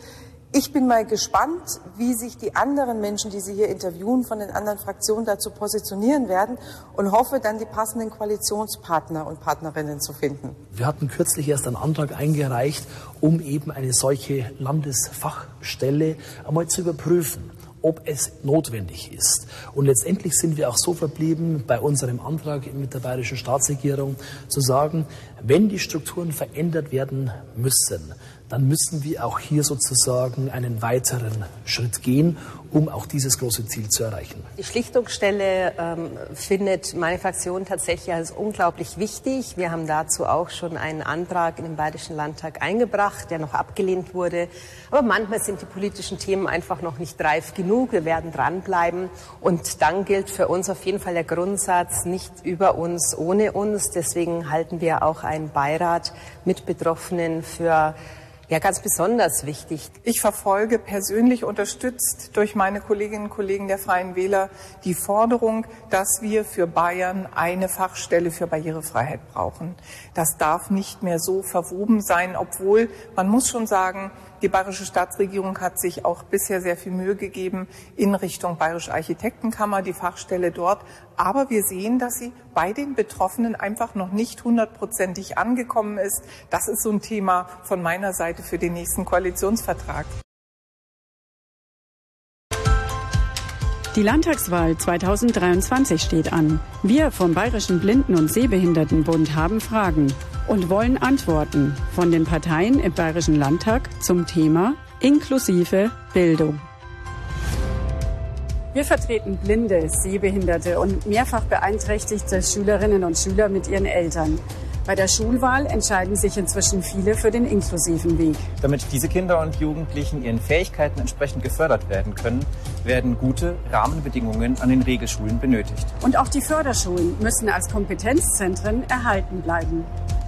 Ich bin mal gespannt, wie sich die anderen Menschen, die Sie hier interviewen, von den anderen Fraktionen dazu positionieren werden und hoffe, dann die passenden Koalitionspartner und Partnerinnen zu finden. Wir hatten kürzlich erst einen Antrag eingereicht, um eben eine solche Landesfachstelle einmal zu überprüfen, ob es notwendig ist. Und letztendlich sind wir auch so verblieben, bei unserem Antrag mit der bayerischen Staatsregierung zu sagen, wenn die Strukturen verändert werden müssen, dann müssen wir auch hier sozusagen einen weiteren Schritt gehen, um auch dieses große Ziel zu erreichen. Die Schlichtungsstelle ähm, findet meine Fraktion tatsächlich als unglaublich wichtig. Wir haben dazu auch schon einen Antrag in den Bayerischen Landtag eingebracht, der noch abgelehnt wurde. Aber manchmal sind die politischen Themen einfach noch nicht reif genug. Wir werden dranbleiben. Und dann gilt für uns auf jeden Fall der Grundsatz, nicht über uns, ohne uns. Deswegen halten wir auch einen Beirat mit Betroffenen für ja, ganz besonders wichtig. Ich verfolge persönlich, unterstützt durch meine Kolleginnen und Kollegen der Freien Wähler, die Forderung, dass wir für Bayern eine Fachstelle für Barrierefreiheit brauchen. Das darf nicht mehr so verwoben sein, obwohl man muss schon sagen, die bayerische Staatsregierung hat sich auch bisher sehr viel Mühe gegeben in Richtung Bayerische Architektenkammer, die Fachstelle dort. Aber wir sehen, dass sie bei den Betroffenen einfach noch nicht hundertprozentig angekommen ist. Das ist so ein Thema von meiner Seite für den nächsten Koalitionsvertrag. Die Landtagswahl zweitausenddreiundzwanzig steht an. Wir vom Bayerischen Blinden- und Sehbehindertenbund haben Fragen und wollen Antworten von den Parteien im Bayerischen Landtag zum Thema inklusive Bildung. Wir vertreten blinde, sehbehinderte und mehrfach beeinträchtigte Schülerinnen und Schüler mit ihren Eltern. Bei der Schulwahl entscheiden sich inzwischen viele für den inklusiven Weg. Damit diese Kinder und Jugendlichen ihren Fähigkeiten entsprechend gefördert werden können, werden gute Rahmenbedingungen an den Regelschulen benötigt. Und auch die Förderschulen müssen als Kompetenzzentren erhalten bleiben.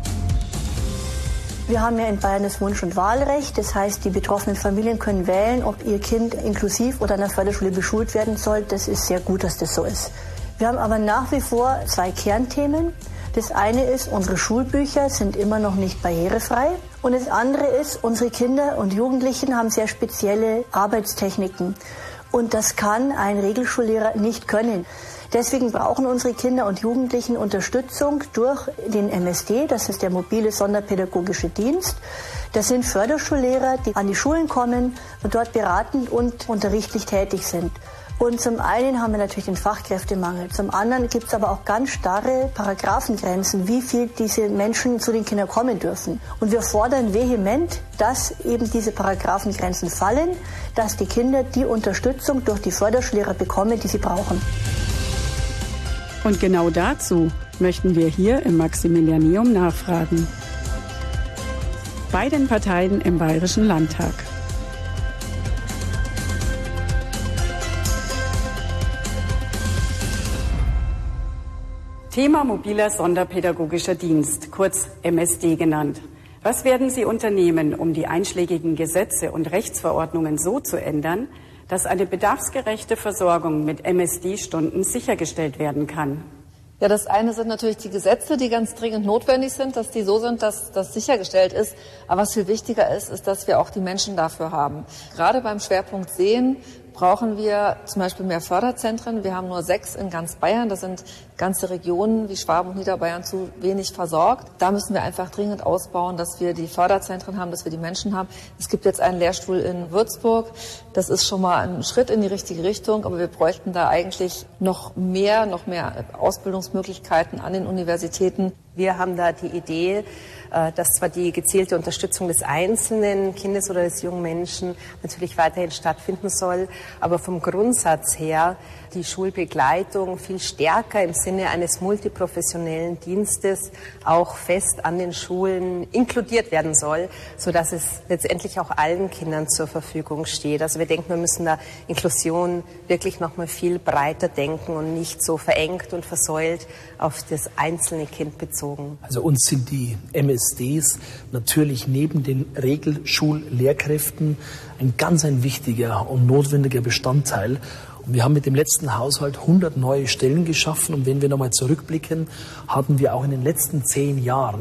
Wir haben ja in Bayern das Wunsch- und Wahlrecht. Das heißt, die betroffenen Familien können wählen, ob ihr Kind inklusiv oder an der Förderschule beschult werden soll. Das ist sehr gut, dass das so ist. Wir haben aber nach wie vor zwei Kernthemen. Das eine ist, unsere Schulbücher sind immer noch nicht barrierefrei. Und das andere ist, unsere Kinder und Jugendlichen haben sehr spezielle Arbeitstechniken. Und das kann ein Regelschullehrer nicht können. Deswegen brauchen unsere Kinder und Jugendlichen Unterstützung durch den M S D, das ist der mobile Sonderpädagogische Dienst. Das sind Förderschullehrer, die an die Schulen kommen und dort beratend und unterrichtlich tätig sind. Und zum einen haben wir natürlich den Fachkräftemangel, zum anderen gibt es aber auch ganz starre Paragraphengrenzen, wie viel diese Menschen zu den Kindern kommen dürfen. Und wir fordern vehement, dass eben diese Paragraphengrenzen fallen, dass die Kinder die Unterstützung durch die Förderschullehrer bekommen, die sie brauchen. Und genau dazu möchten wir hier im Maximilianeum nachfragen. Bei den Parteien im Bayerischen Landtag. Thema mobiler Sonderpädagogischer Dienst, kurz M S D genannt. Was werden Sie unternehmen, um die einschlägigen Gesetze und Rechtsverordnungen so zu ändern, dass eine bedarfsgerechte Versorgung mit M S D-Stunden sichergestellt werden kann? Ja, das eine sind natürlich die Gesetze, die ganz dringend notwendig sind, dass die so sind, dass das sichergestellt ist. Aber was viel wichtiger ist, ist, dass wir auch die Menschen dafür haben. Gerade beim Schwerpunkt Sehen brauchen wir zum Beispiel mehr Förderzentren. Wir haben nur sechs in ganz Bayern. Das sind ganze Regionen wie Schwaben und Niederbayern zu wenig versorgt. Da müssen wir einfach dringend ausbauen, dass wir die Förderzentren haben, dass wir die Menschen haben. Es gibt jetzt einen Lehrstuhl in Würzburg. Das ist schon mal ein Schritt in die richtige Richtung. Aber wir bräuchten da eigentlich noch mehr, noch mehr Ausbildungsmöglichkeiten an den Universitäten. Wir haben da die Idee, dass zwar die gezielte Unterstützung des einzelnen Kindes oder des jungen Menschen natürlich weiterhin stattfinden soll, aber vom Grundsatz her die Schulbegleitung viel stärker im Sinne eines multiprofessionellen Dienstes auch fest an den Schulen inkludiert werden soll, sodass es letztendlich auch allen Kindern zur Verfügung steht. Also wir denken, wir müssen da Inklusion wirklich noch mal viel breiter denken und nicht so verengt und versäult auf das einzelne Kind bezogen. Also uns sind die M S Ds natürlich neben den Regelschullehrkräften ein ganz ein wichtiger und notwendiger Bestandteil. Und wir haben mit dem letzten Haushalt hundert neue Stellen geschaffen. Und wenn wir nochmal zurückblicken, hatten wir auch in den letzten zehn Jahren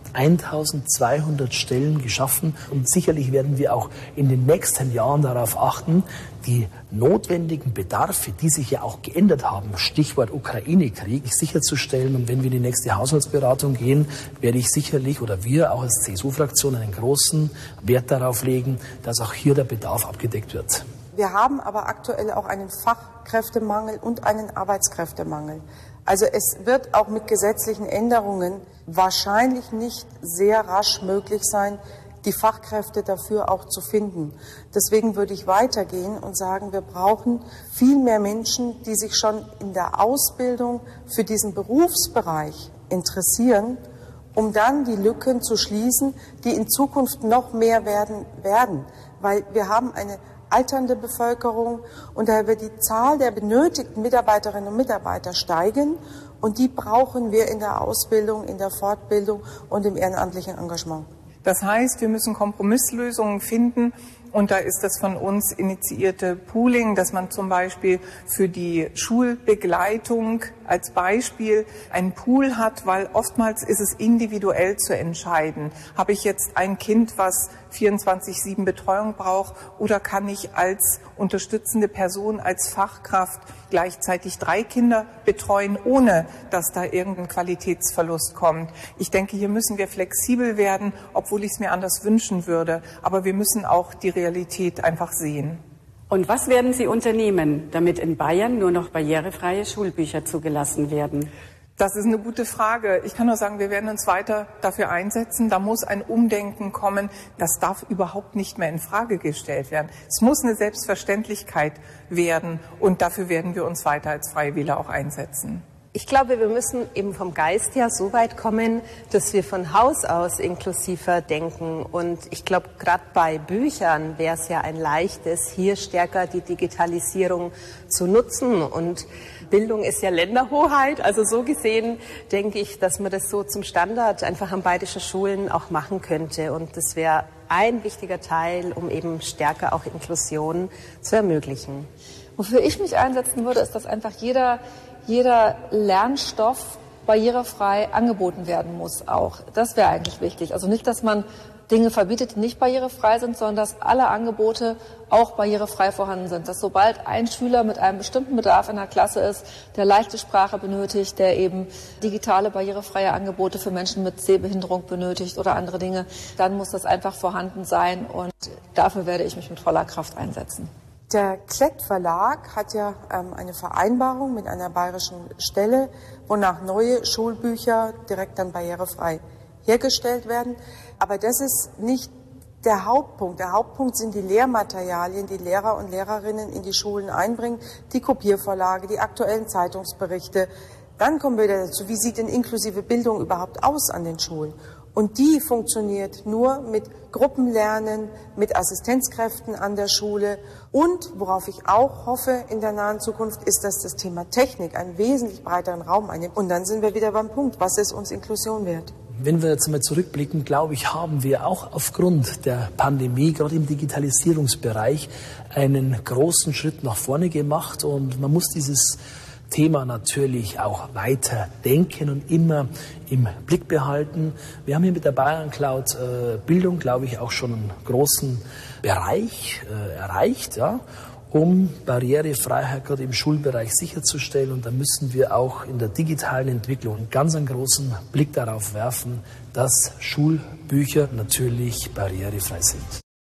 eintausendzweihundert Stellen geschaffen und sicherlich werden wir auch in den nächsten Jahren darauf achten, die notwendigen Bedarfe, die sich ja auch geändert haben, Stichwort Ukraine-Krieg, sicherzustellen. Und wenn wir in die nächste Haushaltsberatung gehen, werde ich sicherlich oder wir auch als C S U-Fraktion einen großen Wert darauf legen, dass auch hier der Bedarf abgedeckt wird. Wir haben aber aktuell auch einen Fachkräftemangel und einen Arbeitskräftemangel. Also es wird auch mit gesetzlichen Änderungen wahrscheinlich nicht sehr rasch möglich sein, die Fachkräfte dafür auch zu finden. Deswegen würde ich weitergehen und sagen, wir brauchen viel mehr Menschen, die sich schon in der Ausbildung für diesen Berufsbereich interessieren, um dann die Lücken zu schließen, die in Zukunft noch mehr werden werden. Weil wir haben eine alternde Bevölkerung und daher wird die Zahl der benötigten Mitarbeiterinnen und Mitarbeiter steigen und die brauchen wir in der Ausbildung, in der Fortbildung und im ehrenamtlichen Engagement. Das heißt, wir müssen Kompromisslösungen finden und da ist das von uns initiierte Pooling, dass man zum Beispiel für die Schulbegleitung als Beispiel einen Pool hat, weil oftmals ist es individuell zu entscheiden. Habe ich jetzt ein Kind, was vierundzwanzig sieben Betreuung braucht oder kann ich als unterstützende Person, als Fachkraft gleichzeitig drei Kinder betreuen, ohne dass da irgendein Qualitätsverlust kommt. Ich denke, hier müssen wir flexibel werden, obwohl ich es mir anders wünschen würde. Aber wir müssen auch die Realität einfach sehen. Und was werden Sie unternehmen, damit in Bayern nur noch barrierefreie Schulbücher zugelassen werden? Das ist eine gute Frage. Ich kann nur sagen, wir werden uns weiter dafür einsetzen. Da muss ein Umdenken kommen. Das darf überhaupt nicht mehr in Frage gestellt werden. Es muss eine Selbstverständlichkeit werden. Und dafür werden wir uns weiter als Freie Wähler auch einsetzen. Ich glaube, wir müssen eben vom Geist her so weit kommen, dass wir von Haus aus inklusiver denken. Und ich glaube, gerade bei Büchern wäre es ja ein leichtes, hier stärker die Digitalisierung zu nutzen. Und Bildung ist ja Länderhoheit. Also so gesehen denke ich, dass man das so zum Standard einfach an bayerischen Schulen auch machen könnte. Und das wäre ein wichtiger Teil, um eben stärker auch Inklusion zu ermöglichen. Wofür ich mich einsetzen würde, ist, dass einfach jeder jeder Lernstoff barrierefrei angeboten werden muss auch. Das wäre eigentlich wichtig. Also nicht, dass man Dinge verbietet, die nicht barrierefrei sind, sondern dass alle Angebote auch barrierefrei vorhanden sind. Dass sobald ein Schüler mit einem bestimmten Bedarf in der Klasse ist, der leichte Sprache benötigt, der eben digitale barrierefreie Angebote für Menschen mit Sehbehinderung benötigt oder andere Dinge, dann muss das einfach vorhanden sein und dafür werde ich mich mit voller Kraft einsetzen. Der Klett Verlag hat ja ähm, eine Vereinbarung mit einer bayerischen Stelle, wonach neue Schulbücher direkt dann barrierefrei hergestellt werden. Aber das ist nicht der Hauptpunkt. Der Hauptpunkt sind die Lehrmaterialien, die Lehrer und Lehrerinnen in die Schulen einbringen, die Kopiervorlage, die aktuellen Zeitungsberichte. Dann kommen wir dazu, wie sieht denn inklusive Bildung überhaupt aus an den Schulen? Und die funktioniert nur mit Gruppenlernen, mit Assistenzkräften an der Schule. Und worauf ich auch hoffe in der nahen Zukunft, ist, dass das Thema Technik einen wesentlich breiteren Raum einnimmt. Und dann sind wir wieder beim Punkt, was ist uns Inklusion wert? Wenn wir jetzt mal zurückblicken, glaube ich, haben wir auch aufgrund der Pandemie, gerade im Digitalisierungsbereich, einen großen Schritt nach vorne gemacht. Und man muss dieses Thema natürlich auch weiter denken und immer im Blick behalten. Wir haben hier mit der Bayern Cloud äh, Bildung, glaube ich, auch schon einen großen Bereich äh, erreicht, ja, um Barrierefreiheit gerade im Schulbereich sicherzustellen. Und da müssen wir auch in der digitalen Entwicklung einen ganz einen großen Blick darauf werfen, dass Schulbücher natürlich barrierefrei sind.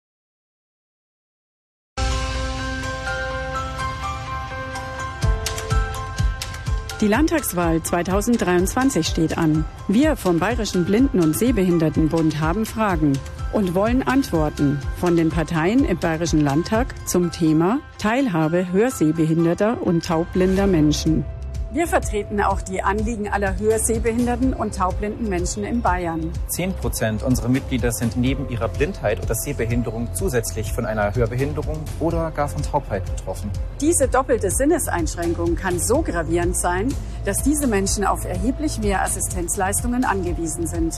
Die Landtagswahl zweitausenddreiundzwanzig steht an. Wir vom Bayerischen Blinden- und Sehbehindertenbund haben Fragen und wollen Antworten von den Parteien im Bayerischen Landtag zum Thema Teilhabe hörsehbehinderter und taubblinder Menschen. Wir vertreten auch die Anliegen aller hörsehbehinderten und taubblinden Menschen in Bayern. Zehn Prozent unserer Mitglieder sind neben ihrer Blindheit oder Sehbehinderung zusätzlich von einer Hörbehinderung oder gar von Taubheit betroffen. Diese doppelte Sinneseinschränkung kann so gravierend sein, dass diese Menschen auf erheblich mehr Assistenzleistungen angewiesen sind.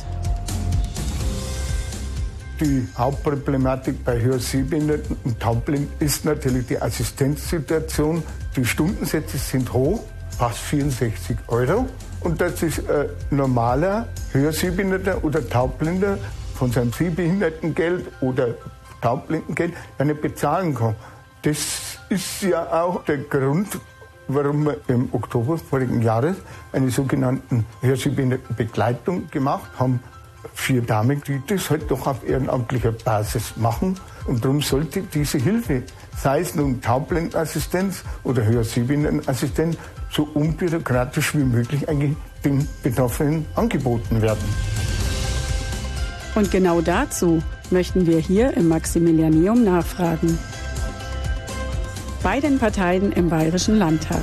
Die Hauptproblematik bei Hörsehbehinderten und Taubblinden ist natürlich die Assistenzsituation. Die Stundensätze sind hoch, fast vierundsechzig Euro. und dass es ein normaler Hörsehbehinderter oder Taubblinder von seinem Sehbehindertengeld oder Taubblindengeld nicht bezahlen kann. Das ist ja auch der Grund, warum wir im Oktober vorigen Jahres eine sogenannte Hörsehbehindertenbegleitung gemacht haben. Vier Damen, die das halt doch auf ehrenamtlicher Basis machen. Und darum sollte diese Hilfe, sei es nun Taubblindenassistenz oder Hörsehbehindertenassistenz, so unbürokratisch wie möglich eigentlich den Betroffenen angeboten werden. Und genau dazu möchten wir hier im Maximilianeum nachfragen. Bei den Parteien im Bayerischen Landtag.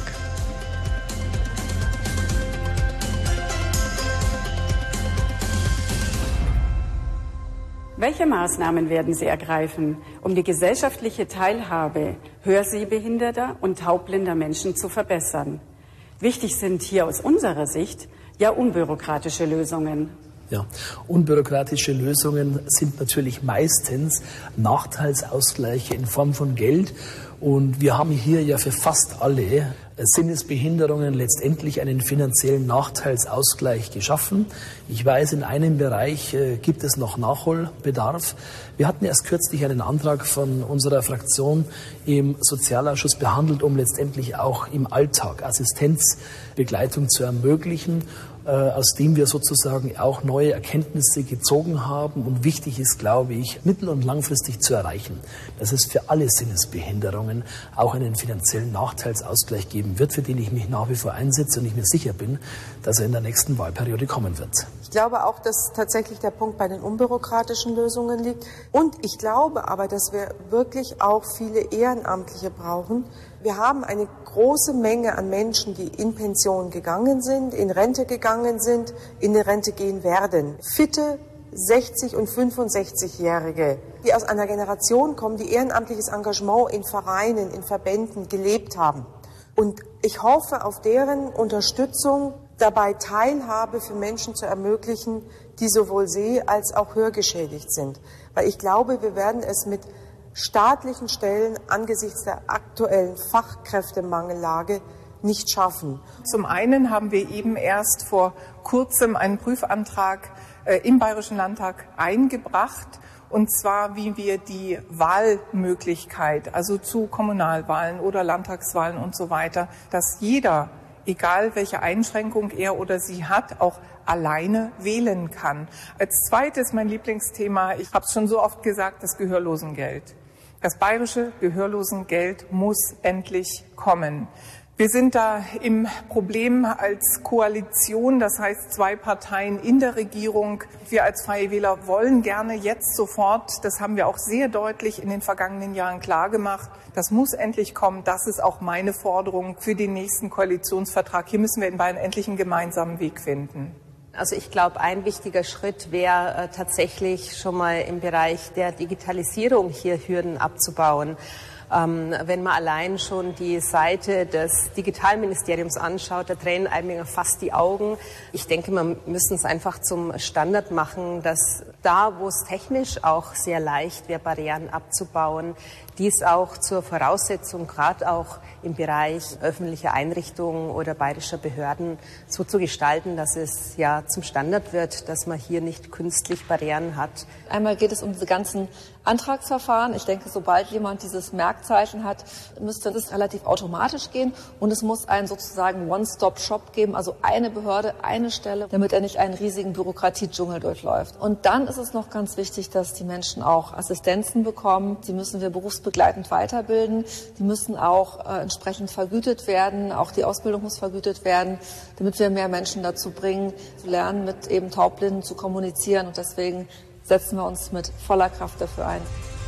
Welche Maßnahmen werden Sie ergreifen, um die gesellschaftliche Teilhabe hörsehbehinderter und taubblinder Menschen zu verbessern? Wichtig sind hier aus unserer Sicht ja unbürokratische Lösungen. Ja, unbürokratische Lösungen sind natürlich meistens Nachteilsausgleiche in Form von Geld. Und wir haben hier ja für fast alle Sinnesbehinderungen letztendlich einen finanziellen Nachteilsausgleich geschaffen. Ich weiß, in einem Bereich äh, gibt es noch Nachholbedarf. Wir hatten erst kürzlich einen Antrag von unserer Fraktion im Sozialausschuss behandelt, um letztendlich auch im Alltag Assistenzbegleitung zu ermöglichen, äh, aus dem wir sozusagen auch neue Erkenntnisse gezogen haben. Und wichtig ist, glaube ich, mittel- und langfristig zu erreichen, dass es für alle Sinnesbehinderungen auch einen finanziellen Nachteilsausgleich geben wird, für den ich mich nach wie vor einsetze und ich mir sicher bin, dass er in der nächsten Wahlperiode kommen wird. Ich glaube auch, dass tatsächlich der Punkt bei den unbürokratischen Lösungen liegt. Und ich glaube aber, dass wir wirklich auch viele Ehrenamtliche brauchen. Wir haben eine große Menge an Menschen, die in Pension gegangen sind, in Rente gegangen sind, in die Rente gehen werden. Fitte sechzig- und fünfundsechzigjährige, die aus einer Generation kommen, die ehrenamtliches Engagement in Vereinen, in Verbänden gelebt haben. Und ich hoffe auf deren Unterstützung, dabei Teilhabe für Menschen zu ermöglichen, die sowohl seh- als auch hörgeschädigt sind. Weil ich glaube, wir werden es mit staatlichen Stellen angesichts der aktuellen Fachkräftemangellage nicht schaffen. Zum einen haben wir eben erst vor kurzem einen Prüfantrag äh, im Bayerischen Landtag eingebracht, und zwar wie wir die Wahlmöglichkeit, also zu Kommunalwahlen oder Landtagswahlen und so weiter, dass jeder, egal welche Einschränkung er oder sie hat, auch alleine wählen kann. Als zweites mein Lieblingsthema, ich habe es schon so oft gesagt, das Gehörlosengeld. Das bayerische Gehörlosengeld muss endlich kommen. Wir sind da im Problem als Koalition, das heißt zwei Parteien in der Regierung. Wir als Freie Wähler wollen gerne jetzt sofort, das haben wir auch sehr deutlich in den vergangenen Jahren klargemacht, das muss endlich kommen. Das ist auch meine Forderung für den nächsten Koalitionsvertrag. Hier müssen wir in Bayern endlich einen gemeinsamen Weg finden. Also ich glaube, ein wichtiger Schritt wäre äh, tatsächlich schon mal im Bereich der Digitalisierung hier Hürden abzubauen. Ähm, wenn man allein schon die Seite des Digitalministeriums anschaut, da tränen einem fast die Augen. Ich denke, wir müssen es einfach zum Standard machen, dass da, wo es technisch auch sehr leicht wäre, Barrieren abzubauen, dies auch zur Voraussetzung, gerade auch im Bereich öffentlicher Einrichtungen oder bayerischer Behörden, so zu gestalten, dass es ja zum Standard wird, dass man hier nicht künstlich Barrieren hat. Einmal geht es um diese ganzen Antragsverfahren. Ich denke, sobald jemand dieses Merkzeichen hat, müsste das relativ automatisch gehen. Und es muss einen sozusagen One-Stop-Shop geben, also eine Behörde, eine Stelle, damit er nicht einen riesigen Bürokratiedschungel durchläuft. Und dann ist es noch ganz wichtig, dass die Menschen auch Assistenzen bekommen. Die müssen wir berufsbegleitend weiterbilden. Die müssen auch äh, entsprechend vergütet werden. Auch die Ausbildung muss vergütet werden, damit wir mehr Menschen dazu bringen, zu lernen, mit eben Taubblinden zu kommunizieren. Und deswegen setzen wir uns mit voller Kraft dafür ein.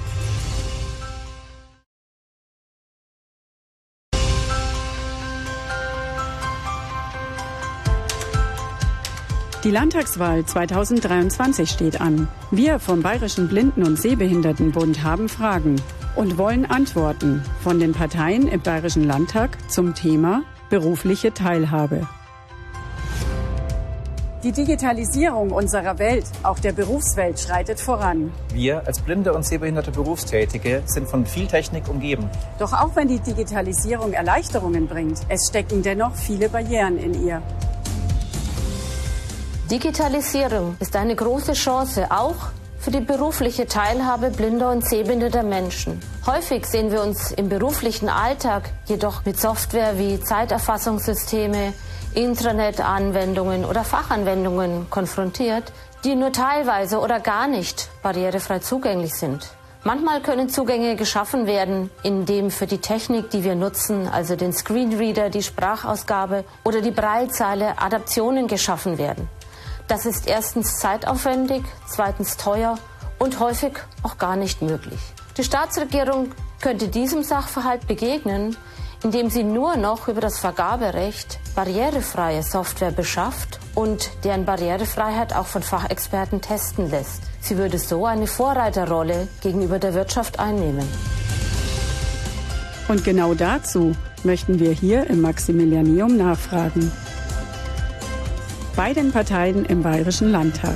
Die Landtagswahl zweitausenddreiundzwanzig steht an. Wir vom Bayerischen Blinden- und Sehbehindertenbund haben Fragen und wollen Antworten von den Parteien im Bayerischen Landtag zum Thema berufliche Teilhabe. Die Digitalisierung unserer Welt, auch der Berufswelt, schreitet voran. Wir als blinde und sehbehinderte Berufstätige sind von viel Technik umgeben. Doch auch wenn die Digitalisierung Erleichterungen bringt, es stecken dennoch viele Barrieren in ihr. Digitalisierung ist eine große Chance, auch für die berufliche Teilhabe blinder und sehbehinderter Menschen. Häufig sehen wir uns im beruflichen Alltag jedoch mit Software wie Zeiterfassungssysteme, Intranet-Anwendungen oder Fachanwendungen konfrontiert, die nur teilweise oder gar nicht barrierefrei zugänglich sind. Manchmal können Zugänge geschaffen werden, indem für die Technik, die wir nutzen, also den Screenreader, die Sprachausgabe oder die Braillezeile, Adaptionen geschaffen werden. Das ist erstens zeitaufwendig, zweitens teuer und häufig auch gar nicht möglich. Die Staatsregierung könnte diesem Sachverhalt begegnen, indem sie nur noch über das Vergaberecht barrierefreie Software beschafft und deren Barrierefreiheit auch von Fachexperten testen lässt. Sie würde so eine Vorreiterrolle gegenüber der Wirtschaft einnehmen. Und genau dazu möchten wir hier im Maximilianeum nachfragen. Bei den Parteien im Bayerischen Landtag.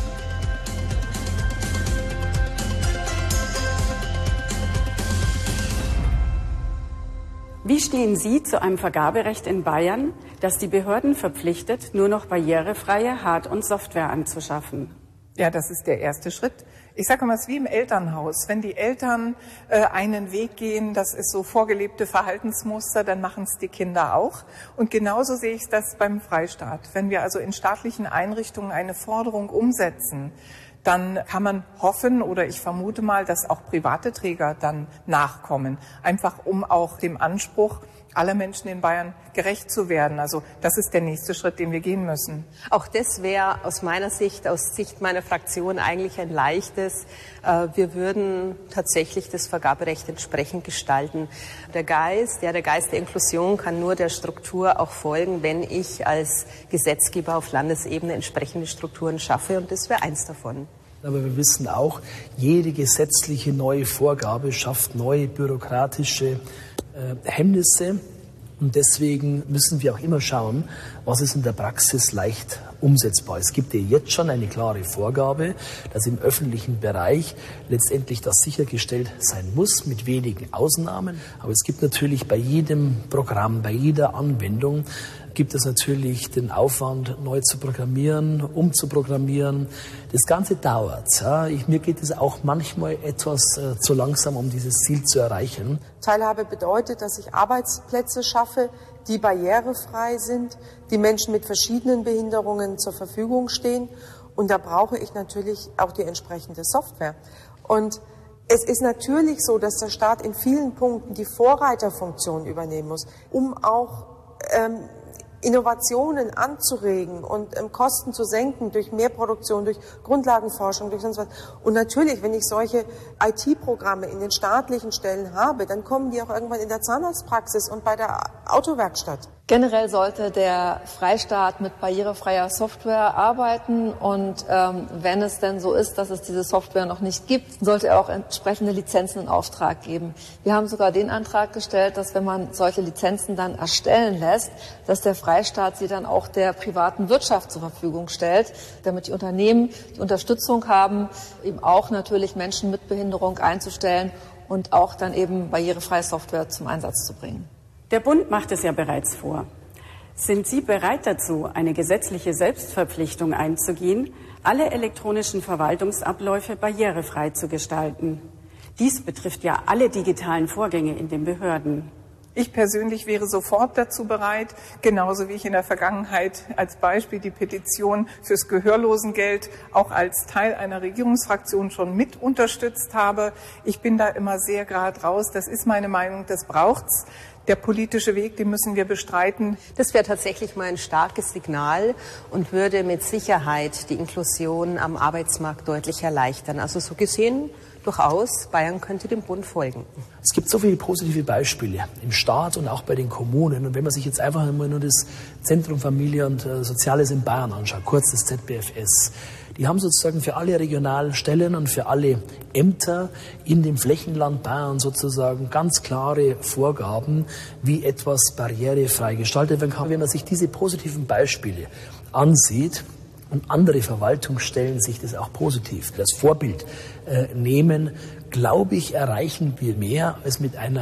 Wie stehen Sie zu einem Vergaberecht in Bayern, das die Behörden verpflichtet, nur noch barrierefreie Hard- und Software anzuschaffen? Ja, das ist der erste Schritt. Ich sage mal, es ist wie im Elternhaus. Wenn die Eltern äh, einen Weg gehen, das ist so vorgelebte Verhaltensmuster, dann machen es die Kinder auch. Und genauso sehe ich das beim Freistaat. Wenn wir also in staatlichen Einrichtungen eine Forderung umsetzen, dann kann man hoffen, oder ich vermute mal, dass auch private Träger dann nachkommen. Einfach um auch dem Anspruch aller Menschen in Bayern gerecht zu werden. Also das ist der nächste Schritt, den wir gehen müssen. Auch das wäre aus meiner Sicht, aus Sicht meiner Fraktion eigentlich ein leichtes. Wir würden tatsächlich das Vergaberecht entsprechend gestalten. Der Geist, ja, der Geist der Inklusion kann nur der Struktur auch folgen, wenn ich als Gesetzgeber auf Landesebene entsprechende Strukturen schaffe. Und das wäre eins davon. Aber wir wissen auch, jede gesetzliche neue Vorgabe schafft neue bürokratische Hemmnisse, und deswegen müssen wir auch immer schauen, was ist in der Praxis leicht umsetzbar. Es gibt ja jetzt schon eine klare Vorgabe, dass im öffentlichen Bereich letztendlich das sichergestellt sein muss, mit wenigen Ausnahmen. Aber es gibt natürlich bei jedem Programm, bei jeder Anwendung, gibt es natürlich den Aufwand, neu zu programmieren, umzuprogrammieren. Das Ganze dauert. Ja. Ich, mir geht es auch manchmal etwas äh, zu langsam, um dieses Ziel zu erreichen. Teilhabe bedeutet, dass ich Arbeitsplätze schaffe, die barrierefrei sind, die Menschen mit verschiedenen Behinderungen zur Verfügung stehen. Und da brauche ich natürlich auch die entsprechende Software. Und es ist natürlich so, dass der Staat in vielen Punkten die Vorreiterfunktion übernehmen muss, um auch ähm, Innovationen anzuregen und ähm, Kosten zu senken durch mehr Produktion, durch Grundlagenforschung, durch sonst was. Und natürlich, wenn ich solche I T-Programme in den staatlichen Stellen habe, dann kommen die auch irgendwann in der Zahnarztpraxis und bei der Autowerkstatt. Generell sollte der Freistaat mit barrierefreier Software arbeiten und ähm, wenn es denn so ist, dass es diese Software noch nicht gibt, sollte er auch entsprechende Lizenzen in Auftrag geben. Wir haben sogar den Antrag gestellt, dass wenn man solche Lizenzen dann erstellen lässt, dass der Freistaat sie dann auch der privaten Wirtschaft zur Verfügung stellt, damit die Unternehmen die Unterstützung haben, eben auch natürlich Menschen mit Behinderung einzustellen und auch dann eben barrierefreie Software zum Einsatz zu bringen. Der Bund macht es ja bereits vor. Sind Sie bereit dazu, eine gesetzliche Selbstverpflichtung einzugehen, alle elektronischen Verwaltungsabläufe barrierefrei zu gestalten? Dies betrifft ja alle digitalen Vorgänge in den Behörden. Ich persönlich wäre sofort dazu bereit, genauso wie ich in der Vergangenheit als Beispiel die Petition fürs Gehörlosengeld auch als Teil einer Regierungsfraktion schon mit unterstützt habe. Ich bin da immer sehr gerade raus. Das ist meine Meinung, das braucht's. Der politische Weg, den müssen wir bestreiten. Das wäre tatsächlich mal ein starkes Signal und würde mit Sicherheit die Inklusion am Arbeitsmarkt deutlich erleichtern. Also so gesehen durchaus, Bayern könnte dem Bund folgen. Es gibt so viele positive Beispiele im Staat und auch bei den Kommunen. Und wenn man sich jetzt einfach einmal nur das Zentrum Familie und äh, Soziales in Bayern anschaut, kurz das Z B F S, die haben sozusagen für alle regionalen Stellen und für alle Ämter in dem Flächenland Bayern sozusagen ganz klare Vorgaben, wie etwas barrierefrei gestaltet werden kann. Wenn man sich diese positiven Beispiele ansieht, und andere Verwaltungsstellen sich das auch positiv als Vorbild äh, nehmen, glaube ich, erreichen wir mehr als mit einer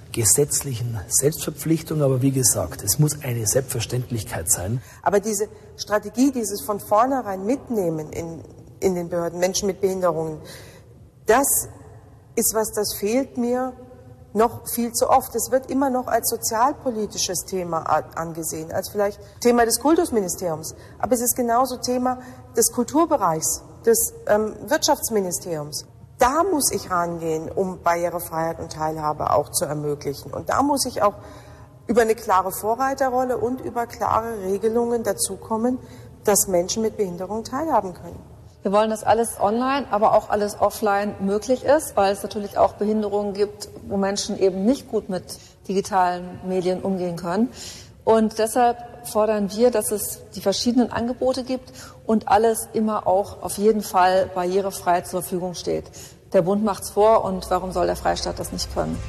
gesetzlichen Selbstverpflichtung. Aber wie gesagt, es muss eine Selbstverständlichkeit sein. Aber diese Strategie, dieses von vornherein Mitnehmen in, in den Behörden, Menschen mit Behinderungen, das ist was, das fehlt mir noch viel zu oft. Es wird immer noch als sozialpolitisches Thema angesehen, als vielleicht Thema des Kultusministeriums. Aber es ist genauso Thema des Kulturbereichs, des ähm, Wirtschaftsministeriums. Da muss ich rangehen, um Barrierefreiheit und Teilhabe auch zu ermöglichen. Und da muss ich auch über eine klare Vorreiterrolle und über klare Regelungen dazukommen, dass Menschen mit Behinderung teilhaben können. Wir wollen, dass alles online, aber auch alles offline möglich ist, weil es natürlich auch Behinderungen gibt, wo Menschen eben nicht gut mit digitalen Medien umgehen können. Und deshalb fordern wir, dass es die verschiedenen Angebote gibt und alles immer auch auf jeden Fall barrierefrei zur Verfügung steht. Der Bund macht's vor und warum soll der Freistaat das nicht können?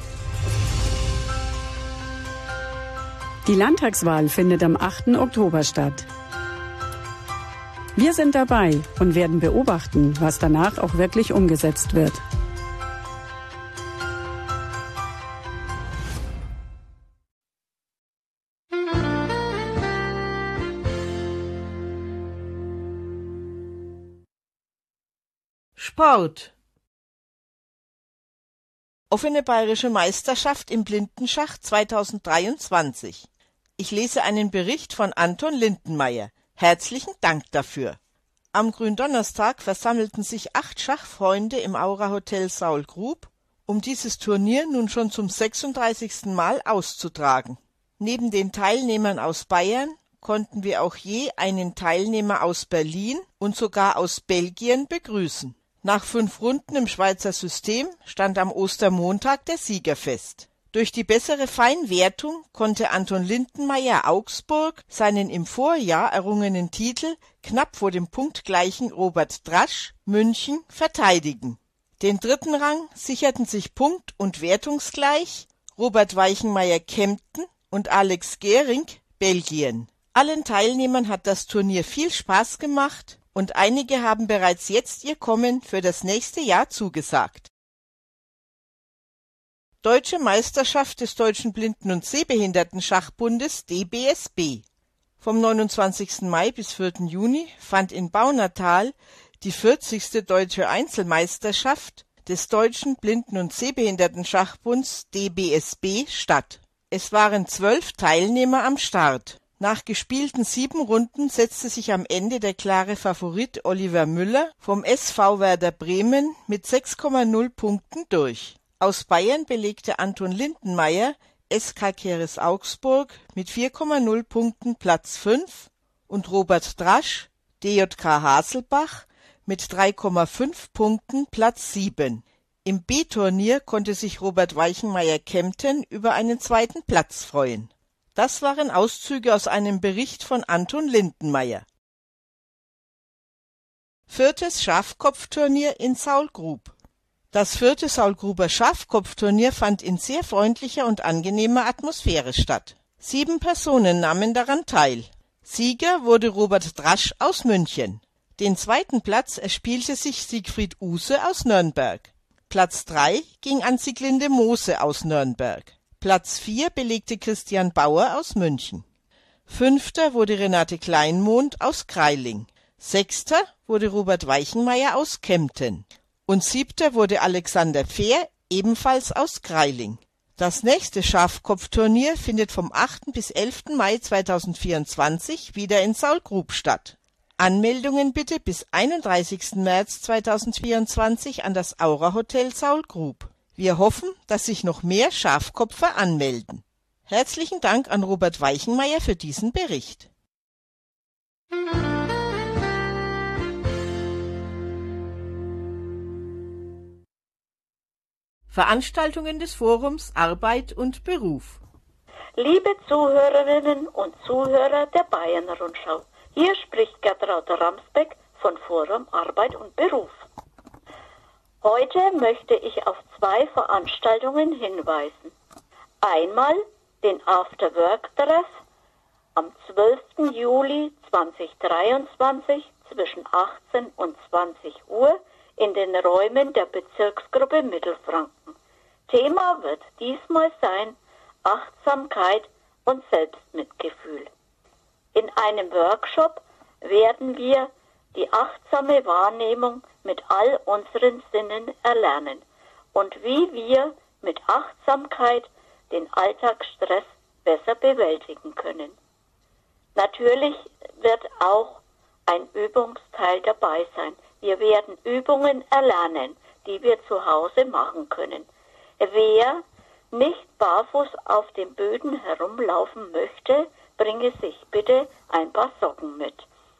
Die Landtagswahl findet am achten Oktober statt. Wir sind dabei und werden beobachten, was danach auch wirklich umgesetzt wird. Sport. Offene bayerische Meisterschaft im Blindenschach zweitausenddreiundzwanzig. Ich lese einen Bericht von Anton Lindenmeier. Herzlichen Dank dafür. Am Gründonnerstag versammelten sich acht Schachfreunde im Aura Hotel Saul Grub, um dieses Turnier nun schon zum sechsunddreißigsten Mal auszutragen. Neben den Teilnehmern aus Bayern konnten wir auch je einen Teilnehmer aus Berlin und sogar aus Belgien begrüßen. Nach fünf Runden im Schweizer System stand am Ostermontag der Sieger fest. Durch die bessere Feinwertung konnte Anton Lindenmeier Augsburg seinen im Vorjahr errungenen Titel knapp vor dem punktgleichen Robert Drasch München verteidigen. Den dritten Rang sicherten sich punkt- und wertungsgleich Robert Weichenmeier Kempten und Alex Gehring Belgien. Allen Teilnehmern hat das Turnier viel Spaß gemacht und einige haben bereits jetzt ihr Kommen für das nächste Jahr zugesagt. Deutsche Meisterschaft des Deutschen Blinden- und Sehbehindertenschachbundes D B S B. Vom neunundzwanzigsten Mai bis vierten Juni fand in Baunatal die vierzigste Deutsche Einzelmeisterschaft des Deutschen Blinden- und Sehbehindertenschachbunds D B S B statt. Es waren zwölf Teilnehmer am Start. Nach gespielten sieben Runden setzte sich am Ende der klare Favorit Oliver Müller vom S V Werder Bremen mit sechs Komma null Punkten durch. Aus Bayern belegte Anton Lindenmeier S K Keres Augsburg mit vier Komma null Punkten Platz fünf und Robert Drasch D J K Haselbach mit drei Komma fünf Punkten Platz sieben. Im B-Turnier konnte sich Robert Weichenmeier Kempten über einen zweiten Platz freuen. Das waren Auszüge aus einem Bericht von Anton Lindenmeier. Viertes Schafkopfturnier in Saul Grub. Das vierte Saul-Gruber Schafkopfturnier fand in sehr freundlicher und angenehmer Atmosphäre statt. Sieben Personen nahmen daran teil. Sieger wurde Robert Drasch aus München. Den zweiten Platz erspielte sich Siegfried Use aus Nürnberg. Platz drei ging an Sieglinde Moose aus Nürnberg. Platz vier belegte Christian Bauer aus München. Fünfter wurde Renate Kleinmond aus Kreiling. Sechster wurde Robert Weichenmeier aus Kempten. Und siebter wurde Alexander Pfehr, ebenfalls aus Kreiling. Das nächste Schafkopfturnier findet vom achten bis elften Mai zweitausendvierundzwanzig wieder in Saul Grub statt. Anmeldungen bitte bis einunddreißigsten März zweitausendvierundzwanzig an das Aura Hotel Saul Grub. Wir hoffen, dass sich noch mehr Schafkopfer anmelden. Herzlichen Dank an Robert Weichenmeier für diesen Bericht. Veranstaltungen des Forums Arbeit und Beruf. Liebe Zuhörerinnen und Zuhörer der Bayern-Rundschau, hier spricht Gertraud Ramsbeck von Forum Arbeit und Beruf. Heute möchte ich auf zwei Veranstaltungen hinweisen. Einmal den After-Work-Treff am zwölften Juli zweitausenddreiundzwanzig zwischen achtzehn und zwanzig Uhr in den Räumen der Bezirksgruppe Mittelfranken. Thema wird diesmal sein Achtsamkeit und Selbstmitgefühl. In einem Workshop werden wir die achtsame Wahrnehmung mit all unseren Sinnen erlernen und wie wir mit Achtsamkeit den Alltagsstress besser bewältigen können. Natürlich wird auch ein Übungsteil dabei sein. Wir werden Übungen erlernen, die wir zu Hause machen können. Wer nicht barfuß auf den Böden herumlaufen möchte, bringe sich bitte ein paar Socken mit.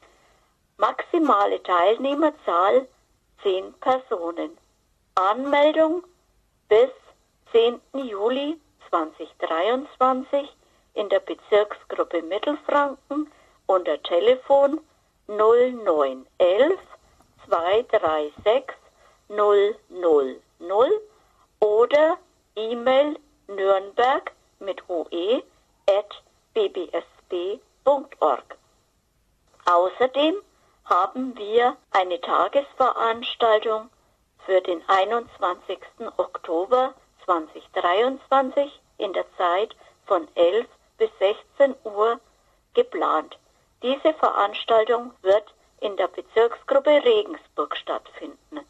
Maximale Teilnehmerzahl zehn Personen. Anmeldung bis zehnten Juli zweitausenddreiundzwanzig in der Bezirksgruppe Mittelfranken unter Telefon null neun elf zwei drei sechs null null null oder E-Mail nürnberg mit ue at b b s b punkt org. Außerdem haben wir eine Tagesveranstaltung für den einundzwanzigsten Oktober zweitausenddreiundzwanzig in der Zeit von elf bis sechzehn Uhr geplant. Diese Veranstaltung wird in der Bezirksgruppe Regensburg stattfinden.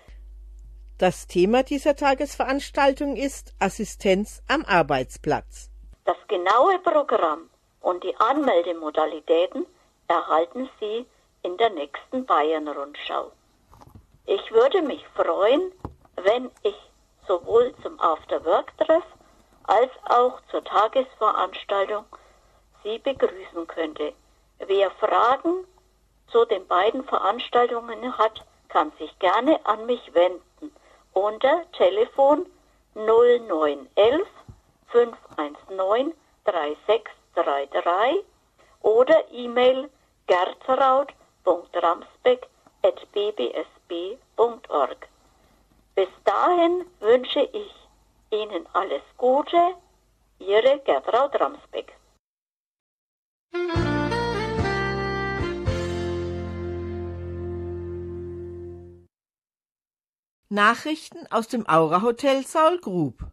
Das Thema dieser Tagesveranstaltung ist Assistenz am Arbeitsplatz. Das genaue Programm und die Anmeldemodalitäten erhalten Sie in der nächsten Bayern-Rundschau. Ich würde mich freuen, wenn ich sowohl zum After-Work-Treff als auch zur Tagesveranstaltung Sie begrüßen könnte. Wer Fragen zu den beiden Veranstaltungen hat, kann sich gerne an mich wenden unter Telefon null neun elf fünf eins neun drei sechs drei drei oder E-Mail gertraud punkt ramsbeck at b b s b punkt org. Bis dahin wünsche ich Ihnen alles Gute, Ihre Gertraud Ramsbeck. Nachrichten aus dem Aura Hotel Saul Grub.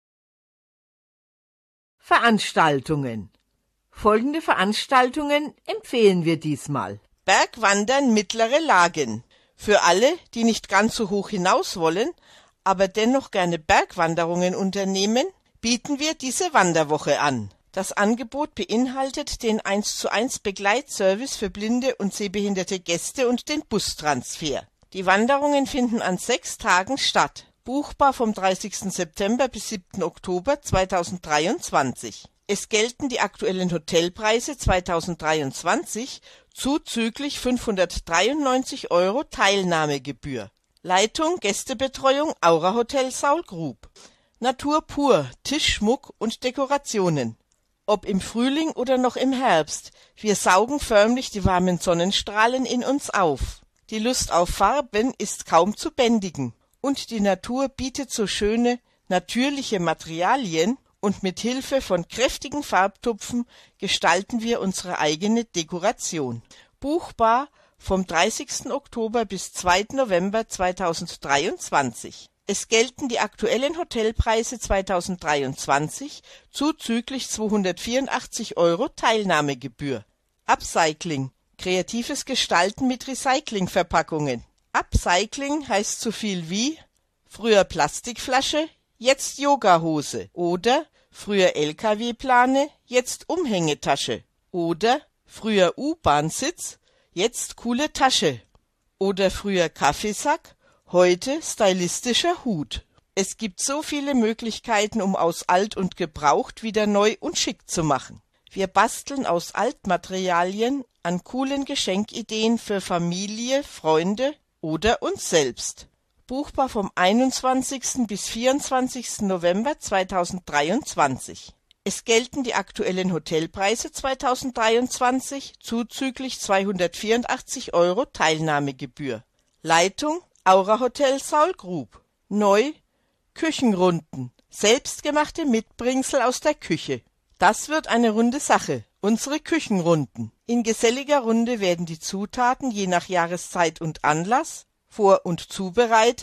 Veranstaltungen. Folgende Veranstaltungen empfehlen wir diesmal. Bergwandern mittlere Lagen. Für alle, die nicht ganz so hoch hinaus wollen, aber dennoch gerne Bergwanderungen unternehmen, bieten wir diese Wanderwoche an. Das Angebot beinhaltet den eins zu eins Begleitservice für blinde und sehbehinderte Gäste und den Bustransfer. Die Wanderungen finden an sechs Tagen statt. Buchbar vom dreißigsten September bis siebten Oktober zweitausenddreiundzwanzig. Es gelten die aktuellen Hotelpreise zweitausenddreiundzwanzig zuzüglich fünfhundertdreiundneunzig Euro Teilnahmegebühr. Leitung Gästebetreuung Aura Hotel Saul Grub. Natur pur, Tischschmuck und Dekorationen. Ob im Frühling oder noch im Herbst, wir saugen förmlich die warmen Sonnenstrahlen in uns auf. Die Lust auf Farben ist kaum zu bändigen. Und die Natur bietet so schöne, natürliche Materialien und mit Hilfe von kräftigen Farbtupfen gestalten wir unsere eigene Dekoration. Buchbar vom dreißigsten Oktober bis zweiten November zweitausenddreiundzwanzig. Es gelten die aktuellen Hotelpreise zweitausenddreiundzwanzig zuzüglich zweihundertvierundachtzig Euro Teilnahmegebühr. Upcycling. Kreatives Gestalten mit Recyclingverpackungen. Upcycling heißt so viel wie früher Plastikflasche, jetzt Yogahose oder früher L K W-Plane, jetzt Umhängetasche oder früher U-Bahn-Sitz, jetzt coole Tasche oder früher Kaffeesack, heute stylistischer Hut. Es gibt so viele Möglichkeiten, um aus alt und gebraucht wieder neu und schick zu machen. Wir basteln aus Altmaterialien an coolen Geschenkideen für Familie, Freunde oder uns selbst. Buchbar vom einundzwanzigsten bis vierundzwanzigsten November zweitausenddreiundzwanzig. Es gelten die aktuellen Hotelpreise zweitausenddreiundzwanzig zuzüglich zweihundertvierundachtzig Euro Teilnahmegebühr. Leitung Aura Hotel Saul Grub. Neu Küchenrunden. Selbstgemachte Mitbringsel aus der Küche. Das wird eine runde Sache. Unsere Küchenrunden. In geselliger Runde werden die Zutaten je nach Jahreszeit und Anlass vor- und zubereitet,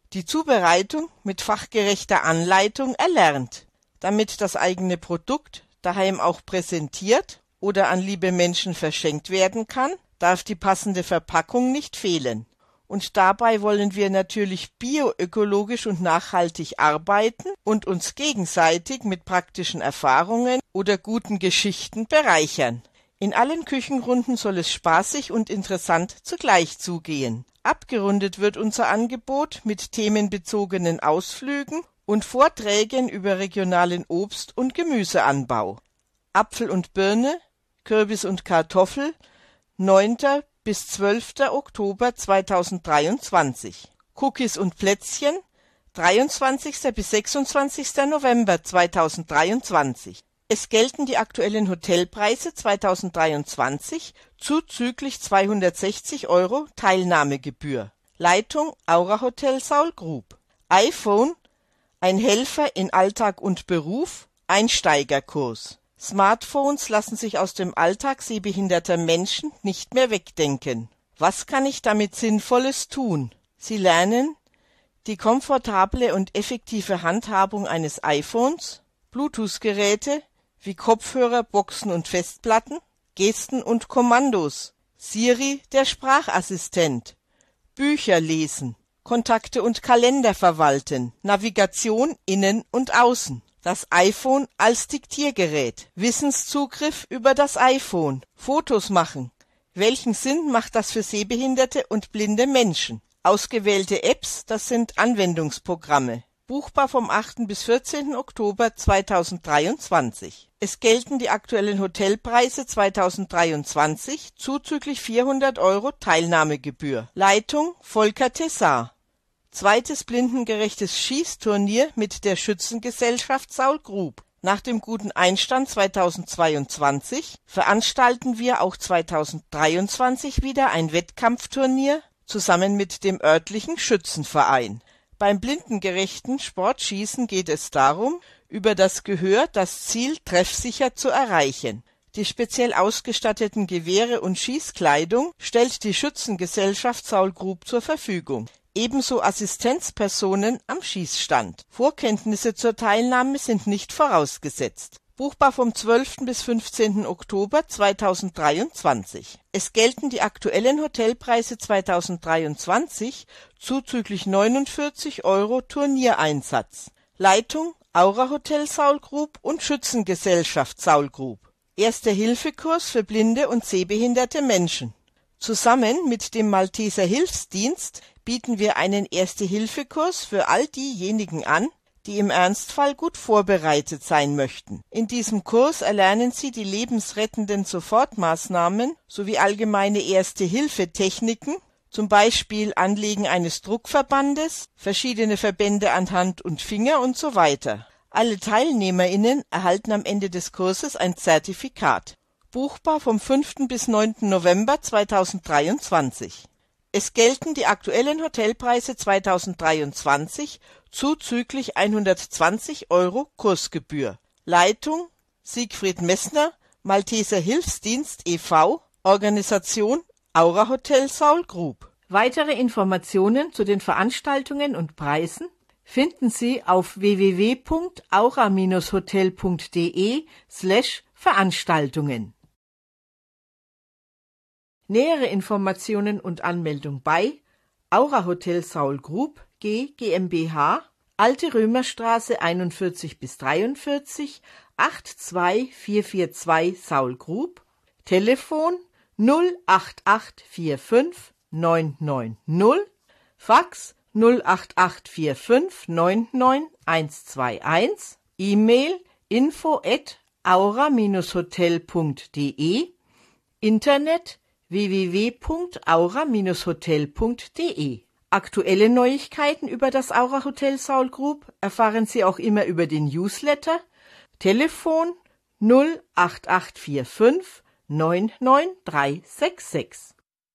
Die Zubereitung mit fachgerechter Anleitung erlernt. Damit das eigene Produkt daheim auch präsentiert oder an liebe Menschen verschenkt werden kann, darf die passende Verpackung nicht fehlen. Und dabei wollen wir natürlich bioökologisch und nachhaltig arbeiten und uns gegenseitig mit praktischen Erfahrungen oder guten Geschichten bereichern. In allen Küchenrunden soll es spaßig und interessant zugleich zugehen. Abgerundet wird unser Angebot mit themenbezogenen Ausflügen und Vorträgen über regionalen Obst- und Gemüseanbau. Apfel und Birne, Kürbis und Kartoffel, neunter bis zwölfter Oktober zweitausenddreiundzwanzig. Cookies und Plätzchen, dreiundzwanzigster bis sechsundzwanzigster November zweitausenddreiundzwanzig. Es gelten die aktuellen Hotelpreise zweitausenddreiundzwanzig zuzüglich zweihundertsechzig Euro Teilnahmegebühr. Leitung Aura Hotel Saul Group. iPhone, ein Helfer in Alltag und Beruf, Einsteigerkurs. Smartphones lassen sich aus dem Alltag sehbehinderter Menschen nicht mehr wegdenken. Was kann ich damit Sinnvolles tun? Sie lernen die komfortable und effektive Handhabung eines iPhones, Bluetooth-Geräte wie Kopfhörer, Boxen und Festplatten, Gesten und Kommandos, Siri, der Sprachassistent, Bücher lesen, Kontakte und Kalender verwalten, Navigation innen und außen. Das iPhone als Diktiergerät, Wissenszugriff über das iPhone, Fotos machen. Welchen Sinn macht das für sehbehinderte und blinde Menschen? Ausgewählte Apps, das sind Anwendungsprogramme. Buchbar vom achten bis vierzehnten Oktober zweitausenddreiundzwanzig. Es gelten die aktuellen Hotelpreise zweitausenddreiundzwanzig zuzüglich vierhundert Euro Teilnahmegebühr. Leitung Volker Tessar. Zweites blindengerechtes Schießturnier mit der Schützengesellschaft Saul Group. Nach dem guten Einstand zweitausendzweiundzwanzig veranstalten wir auch zweitausenddreiundzwanzig wieder ein Wettkampfturnier zusammen mit dem örtlichen Schützenverein. Beim blindengerechten Sportschießen geht es darum, über das Gehör das Ziel treffsicher zu erreichen. Die speziell ausgestatteten Gewehre und Schießkleidung stellt die Schützengesellschaft Saul Group zur Verfügung. Ebenso Assistenzpersonen am Schießstand. Vorkenntnisse zur Teilnahme sind nicht vorausgesetzt. Buchbar vom zwölften bis fünfzehnten Oktober zweitausenddreiundzwanzig. Es gelten die aktuellen Hotelpreise zweitausenddreiundzwanzig zuzüglich neunundvierzig Euro Turniereinsatz. Leitung Aura Hotel Saul Group und Schützengesellschaft Saul Group. Erste-Hilfe-Kurs für blinde und sehbehinderte Menschen. Zusammen mit dem Malteser Hilfsdienst bieten wir einen Erste-Hilfe-Kurs für all diejenigen an, die im Ernstfall gut vorbereitet sein möchten. In diesem Kurs erlernen Sie die lebensrettenden Sofortmaßnahmen sowie allgemeine Erste-Hilfe-Techniken, zum Beispiel Anlegen eines Druckverbandes, verschiedene Verbände an Hand und Finger und so weiter. Alle TeilnehmerInnen erhalten am Ende des Kurses ein Zertifikat. Buchbar vom fünften bis neunten November zweitausenddreiundzwanzig. Es gelten die aktuellen Hotelpreise zweitausenddreiundzwanzig zuzüglich hundertzwanzig Euro Kursgebühr. Leitung Siegfried Messner, Malteser Hilfsdienst e V, Organisation Aura Hotel Saul Group. Weitere Informationen zu den Veranstaltungen und Preisen finden Sie auf w w w punkt aura Bindestrich hotel punkt de slash Veranstaltungen. Nähere Informationen und Anmeldung bei Aura Hotel Saul Group G GmbH, Alte Römerstraße einundvierzig bis dreiundvierzig, acht zwei vier vier zwei Saul Group, Telefon null acht acht vier fünf neun neun null, Fax null acht acht vier fünf neun neun eins zwei eins, E-Mail info at aura Bindestrich hotel punkt de, Internet w w w punkt aura Bindestrich hotel punkt de. Aktuelle Neuigkeiten über das Aura Hotel Saul Group erfahren Sie auch immer über den Newsletter. Telefon null acht acht vier fünf neun neun drei sechs sechs.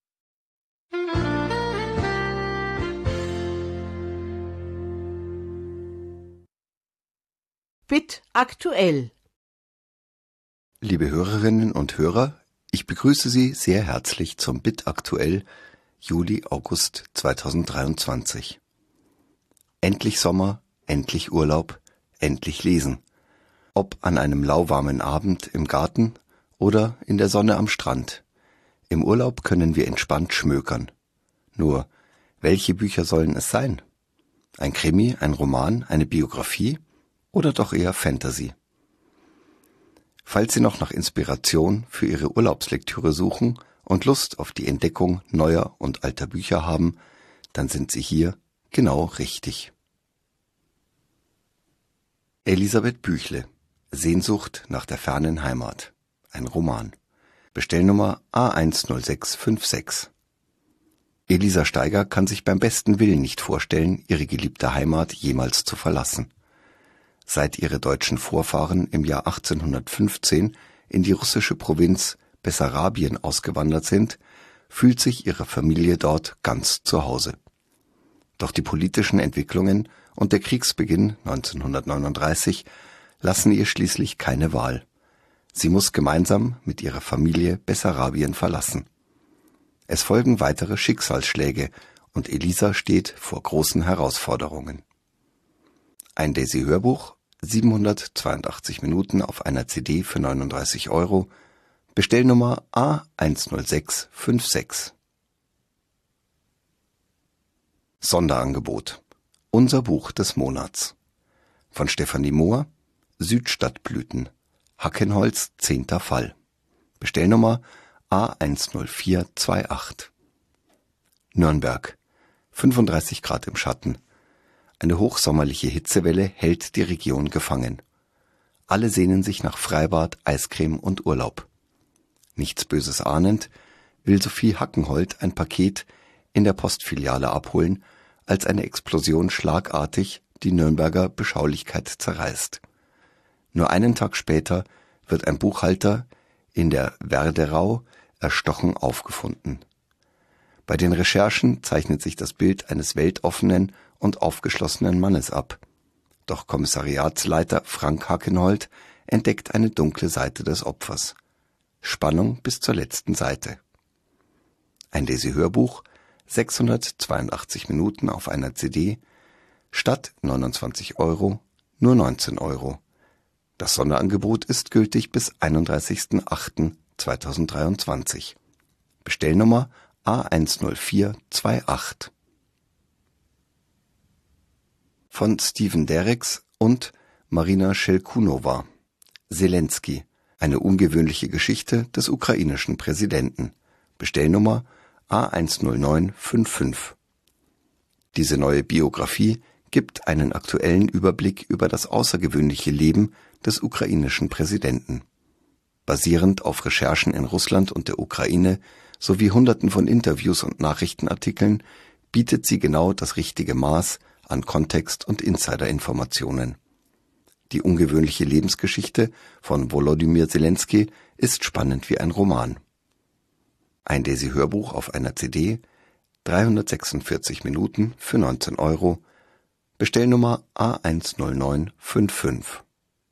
Bit aktuell. Liebe Hörerinnen und Hörer, ich begrüße Sie sehr herzlich zum Bit aktuell Juli-August zweitausenddreiundzwanzig. Endlich Sommer, endlich Urlaub, endlich lesen. Ob an einem lauwarmen Abend im Garten oder in der Sonne am Strand. Im Urlaub können wir entspannt schmökern. Nur, welche Bücher sollen es sein? Ein Krimi, ein Roman, eine Biografie oder doch eher Fantasy? Falls Sie noch nach Inspiration für Ihre Urlaubslektüre suchen und Lust auf die Entdeckung neuer und alter Bücher haben, dann sind Sie hier genau richtig. Elisabeth Büchle, Sehnsucht nach der fernen Heimat. Ein Roman. Bestellnummer A eins null sechs fünf sechs. Elisa Steiger kann sich beim besten Willen nicht vorstellen, ihre geliebte Heimat jemals zu verlassen. Seit ihre deutschen Vorfahren im Jahr achtzehnhundertfünfzehn in die russische Provinz Bessarabien ausgewandert sind, fühlt sich ihre Familie dort ganz zu Hause. Doch die politischen Entwicklungen und der Kriegsbeginn neunzehnhundertneununddreißig lassen ihr schließlich keine Wahl. Sie muss gemeinsam mit ihrer Familie Bessarabien verlassen. Es folgen weitere Schicksalsschläge und Elisa steht vor großen Herausforderungen. Ein Daisy-Hörbuch, siebenhundertzweiundachtzig Minuten auf einer C D für neununddreißig Euro, Bestellnummer A eins null sechs fünf sechs. Sonderangebot. Unser Buch des Monats. Von Stefanie Mohr, Südstadtblüten, Hackenholz, zehnter Fall. Bestellnummer A eins null vier zwei acht. Nürnberg. fünfunddreißig Grad im Schatten. Eine hochsommerliche Hitzewelle hält die Region gefangen. Alle sehnen sich nach Freibad, Eiscreme und Urlaub. Nichts Böses ahnend, will Sophie Hackenhold ein Paket in der Postfiliale abholen, als eine Explosion schlagartig die Nürnberger Beschaulichkeit zerreißt. Nur einen Tag später wird ein Buchhalter in der Werderau erstochen aufgefunden. Bei den Recherchen zeichnet sich das Bild eines weltoffenen und aufgeschlossenen Mannes ab. Doch Kommissariatsleiter Frank Hackenhold entdeckt eine dunkle Seite des Opfers. Spannung bis zur letzten Seite. Ein Daisy-Hörbuch, sechshundertzweiundachtzig Minuten auf einer C D, statt neunundzwanzig Euro nur neunzehn Euro. Das Sonderangebot ist gültig bis einunddreißigsten achten zweitausenddreiundzwanzig. Bestellnummer A eins null vier zwei acht. Von Steven Derricks und Marina Shelkunova. Zelensky. Eine ungewöhnliche Geschichte des ukrainischen Präsidenten. Bestellnummer A eins null neun fünf fünf. Diese neue Biografie gibt einen aktuellen Überblick über das außergewöhnliche Leben des ukrainischen Präsidenten. Basierend auf Recherchen in Russland und der Ukraine sowie Hunderten von Interviews und Nachrichtenartikeln bietet sie genau das richtige Maß an Kontext und Insiderinformationen. Die ungewöhnliche Lebensgeschichte von Volodymyr Zelensky ist spannend wie ein Roman. Ein Daisy-Hörbuch auf einer C D, dreihundertsechsundvierzig Minuten für neunzehn Euro, Bestellnummer A eins null neun fünf fünf.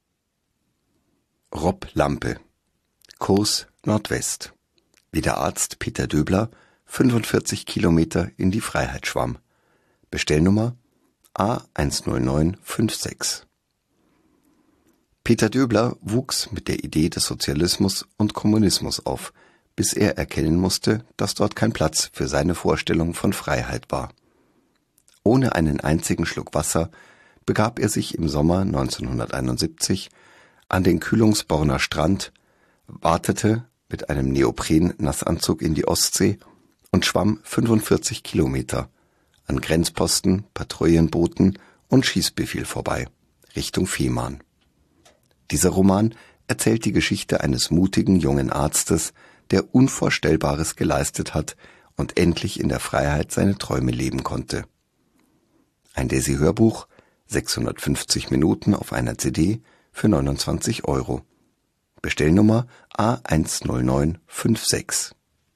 Rob Lampe. Kurs Nordwest. Wie der Arzt Peter Döbler fünfundvierzig Kilometer in die Freiheit schwamm. Bestellnummer A eins null neun fünf sechs. Peter Döbler wuchs mit der Idee des Sozialismus und Kommunismus auf, bis er erkennen musste, dass dort kein Platz für seine Vorstellung von Freiheit war. Ohne einen einzigen Schluck Wasser begab er sich im Sommer neunzehnhunderteinundsiebzig an den Kühlungsborner Strand, wartete mit einem Neopren-Nassanzug in die Ostsee und schwamm fünfundvierzig Kilometer an Grenzposten, Patrouillenbooten und Schießbefehl vorbei, Richtung Fehmarn. Dieser Roman erzählt die Geschichte eines mutigen jungen Arztes, der Unvorstellbares geleistet hat und endlich in der Freiheit seine Träume leben konnte. Ein Daisy-Hörbuch, sechshundertfünfzig Minuten auf einer C D für neunundzwanzig Euro. Bestellnummer A eins null neun fünf sechs.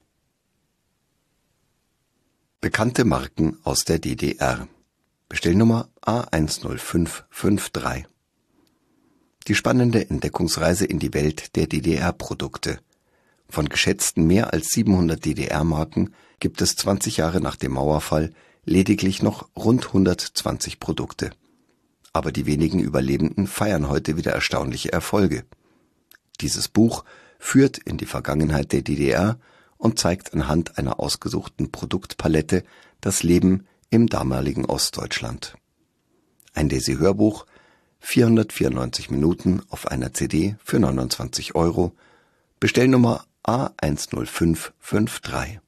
Bekannte Marken aus der D D R. Bestellnummer A eins null fünf fünf drei. Die spannende Entdeckungsreise in die Welt der D D R-Produkte. Von geschätzten mehr als siebenhundert D D R-Marken gibt es zwanzig Jahre nach dem Mauerfall lediglich noch rund hundertzwanzig Produkte. Aber die wenigen Überlebenden feiern heute wieder erstaunliche Erfolge. Dieses Buch führt in die Vergangenheit der D D R und zeigt anhand einer ausgesuchten Produktpalette das Leben im damaligen Ostdeutschland. Ein Desi-Hörbuch, vierhundertvierundneunzig Minuten auf einer C D für neunundzwanzig Euro, Bestellnummer A eins null fünf fünf drei.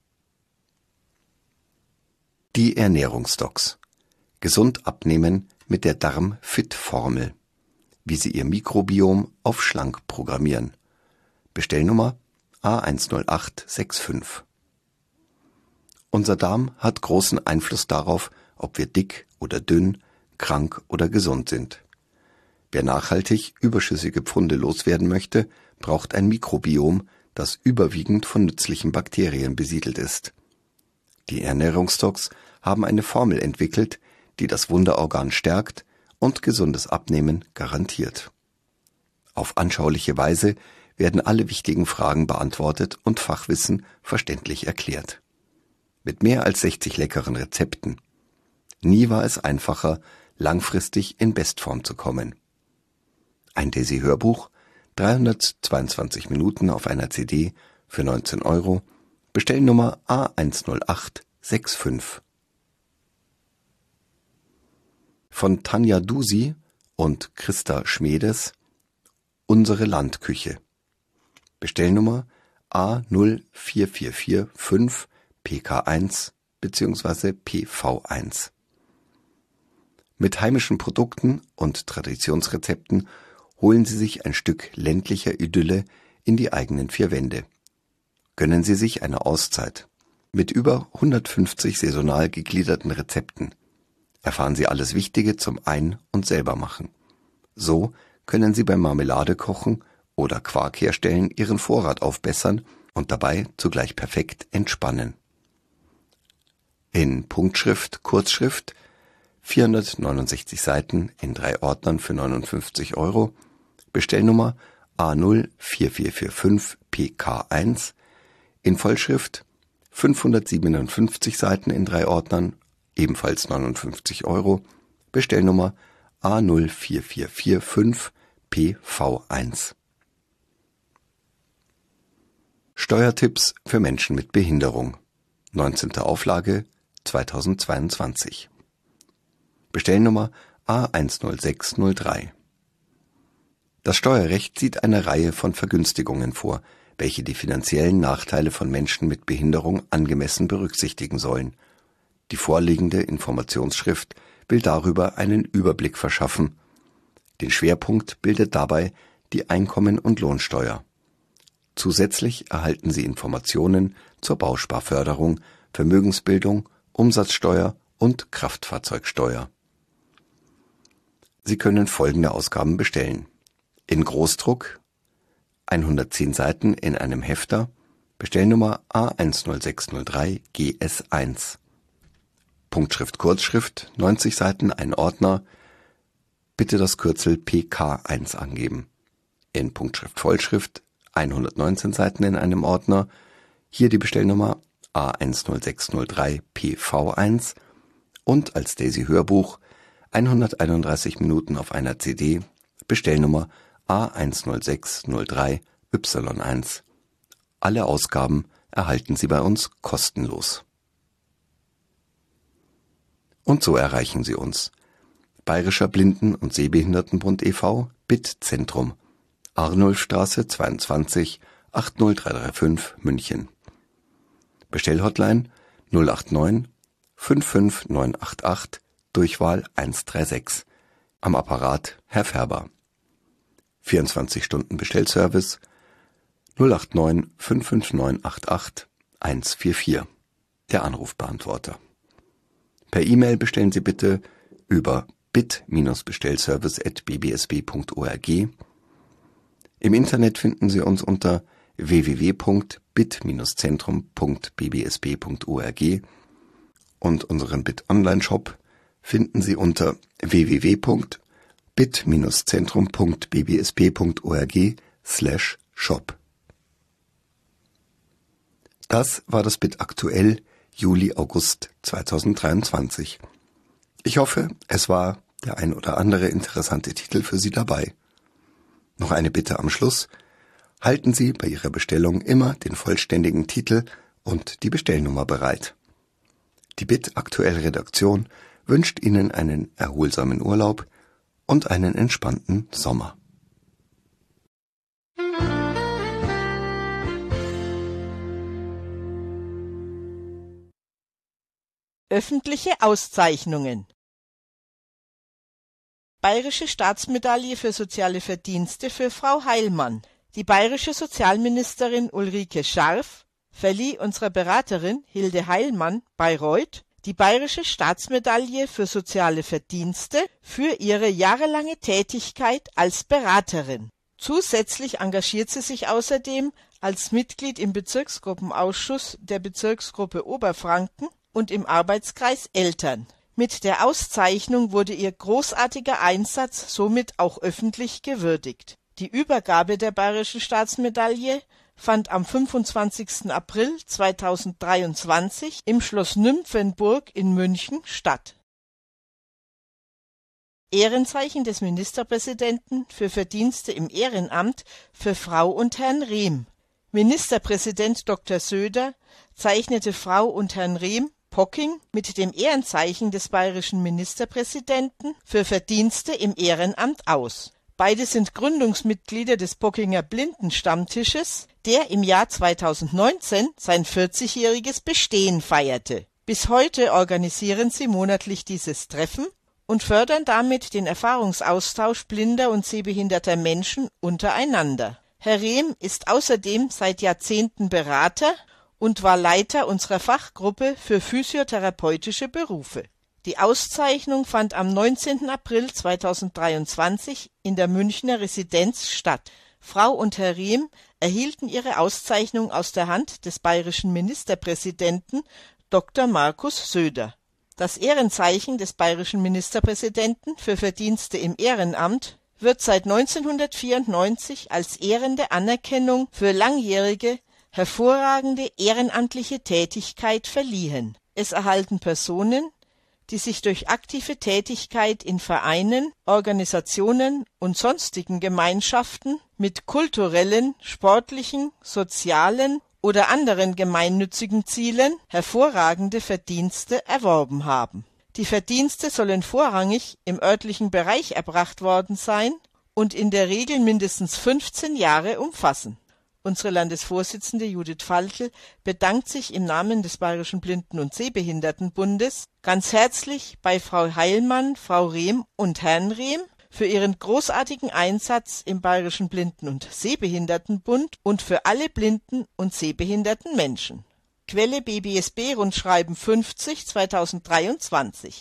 Die Ernährungsdocs. Gesund abnehmen mit der Darm-Fit-Formel. Wie Sie Ihr Mikrobiom auf schlank programmieren. Bestellnummer A eins null acht sechs fünf. Unser Darm hat großen Einfluss darauf, ob wir dick oder dünn, krank oder gesund sind. Wer nachhaltig überschüssige Pfunde loswerden möchte, braucht ein Mikrobiom, das überwiegend von nützlichen Bakterien besiedelt ist. Die Ernährungsdocs haben eine Formel entwickelt, die das Wunderorgan stärkt und gesundes Abnehmen garantiert. Auf anschauliche Weise werden alle wichtigen Fragen beantwortet und Fachwissen verständlich erklärt. Mit mehr als sechzig leckeren Rezepten. Nie war es einfacher, langfristig in Bestform zu kommen. Ein Desi-Hörbuch, dreihundertzweiundzwanzig Minuten auf einer C D für neunzehn Euro, Bestellnummer A eins null acht sechs fünf. Von Tanja Dusi und Christa Schmedes, Unsere Landküche. Bestellnummer A null vier vier vier fünf P K eins bzw. P V eins. Mit heimischen Produkten und Traditionsrezepten holen Sie sich ein Stück ländlicher Idylle in die eigenen vier Wände. Gönnen Sie sich eine Auszeit. Mit über hundertfünfzig saisonal gegliederten Rezepten erfahren Sie alles Wichtige zum Ein- und Selbermachen. So können Sie beim Marmeladekochen oder Quark herstellen Ihren Vorrat aufbessern und dabei zugleich perfekt entspannen. In Punktschrift, Kurzschrift, vierhundertneunundsechzig Seiten in drei Ordnern für neunundfünfzig Euro, Bestellnummer A null vier vier vier fünf P K eins, in Vollschrift fünfhundertsiebenundfünfzig Seiten in drei Ordnern, ebenfalls neunundfünfzig Euro, Bestellnummer A null vier vier vier fünf P V eins. Steuertipps für Menschen mit Behinderung. neunzehnte Auflage zweitausendzweiundzwanzig. Bestellnummer A eins null sechs null drei. Das Steuerrecht sieht eine Reihe von Vergünstigungen vor, welche die finanziellen Nachteile von Menschen mit Behinderung angemessen berücksichtigen sollen. Die vorliegende Informationsschrift will darüber einen Überblick verschaffen. Den Schwerpunkt bildet dabei die Einkommen- und Lohnsteuer. Zusätzlich erhalten Sie Informationen zur Bausparförderung, Vermögensbildung, Umsatzsteuer und Kraftfahrzeugsteuer. Sie können folgende Ausgaben bestellen. In Großdruck, hundertzehn Seiten in einem Hefter, Bestellnummer A eins null sechs null drei G S eins. Punktschrift Kurzschrift, neunzig Seiten, ein Ordner, bitte das Kürzel P K eins angeben. In Punktschrift Vollschrift, hundertneunzehn Seiten in einem Ordner, hier die Bestellnummer A eins null sechs null drei P V eins und als Desi-Hörbuch hunderteinunddreißig Minuten auf einer C D, Bestellnummer A eins null sechs null drei Y eins. Alle Ausgaben erhalten Sie bei uns kostenlos. Und so erreichen Sie uns. Bayerischer Blinden- und Sehbehindertenbund e V, B I T-Zentrum, Arnulfstraße zweiundzwanzig acht null drei drei fünf München. Bestellhotline null acht neun fünf fünf neun acht acht, Durchwahl eins drei sechs. Am Apparat Herr Färber. vierundzwanzig Stunden Bestellservice null acht neun fünf fünf neun acht acht eins vier vier. Der Anrufbeantworter. Per E-Mail bestellen Sie bitte über bit-bestellservice at b b s b punkt org. Im Internet finden Sie uns unter w w w punkt bit zentrum punkt b b s b punkt org und unseren B I T Online-Shop finden Sie unter w w w punkt bit zentrum punkt b b s b punkt org slash shop. Das war das B I T aktuell, Juli August zweitausenddreiundzwanzig. Ich hoffe, es war der ein oder andere interessante Titel für Sie dabei. Noch eine Bitte am Schluss. Halten Sie bei Ihrer Bestellung immer den vollständigen Titel und die Bestellnummer bereit. Die B I T Aktuell Redaktion wünscht Ihnen einen erholsamen Urlaub und einen entspannten Sommer. Öffentliche Auszeichnungen. Bayerische Staatsmedaille für soziale Verdienste für Frau Heilmann. Die bayerische Sozialministerin Ulrike Scharf verlieh unserer Beraterin Hilde Heilmann Bayreuth die Bayerische Staatsmedaille für soziale Verdienste für ihre jahrelange Tätigkeit als Beraterin. Zusätzlich engagiert sie sich außerdem als Mitglied im Bezirksgruppenausschuss der Bezirksgruppe Oberfranken und im Arbeitskreis Eltern. Mit der Auszeichnung wurde ihr großartiger Einsatz somit auch öffentlich gewürdigt. Die Übergabe der Bayerischen Staatsmedaille fand am fünfundzwanzigsten April zweitausenddreiundzwanzig im Schloss Nymphenburg in München statt. Ehrenzeichen des Ministerpräsidenten für Verdienste im Ehrenamt für Frau und Herrn Rehm. Ministerpräsident Doktor Söder zeichnete Frau und Herrn Rehm Pocking mit dem Ehrenzeichen des bayerischen Ministerpräsidenten für Verdienste im Ehrenamt aus. Beide sind Gründungsmitglieder des Pockinger Blindenstammtisches, der im Jahr zweitausendneunzehn sein vierzigjähriges Bestehen feierte. Bis heute organisieren sie monatlich dieses Treffen und fördern damit den Erfahrungsaustausch blinder und sehbehinderter Menschen untereinander. Herr Rehm ist außerdem seit Jahrzehnten Berater und war Leiter unserer Fachgruppe für physiotherapeutische Berufe. Die Auszeichnung fand am neunzehnten April zweitausenddreiundzwanzig in der Münchner Residenz statt. Frau und Herr Rehm erhielten ihre Auszeichnung aus der Hand des bayerischen Ministerpräsidenten Doktor Markus Söder. Das Ehrenzeichen des bayerischen Ministerpräsidenten für Verdienste im Ehrenamt wird seit neunzehnhundertvierundneunzig als ehrende Anerkennung für langjährige, hervorragende ehrenamtliche Tätigkeit verliehen. Es erhalten Personen, die sich durch aktive Tätigkeit in Vereinen, Organisationen und sonstigen Gemeinschaften mit kulturellen, sportlichen, sozialen oder anderen gemeinnützigen Zielen hervorragende Verdienste erworben haben. Die Verdienste sollen vorrangig im örtlichen Bereich erbracht worden sein und in der Regel mindestens fünfzehn Jahre umfassen. Unsere Landesvorsitzende Judith Faltl bedankt sich im Namen des Bayerischen Blinden- und Sehbehindertenbundes ganz herzlich bei Frau Heilmann, Frau Rehm und Herrn Rehm für ihren großartigen Einsatz im Bayerischen Blinden- und Sehbehindertenbund und für alle blinden und sehbehinderten Menschen. Quelle B B S B Rundschreiben fünfzig zweitausenddreiundzwanzig.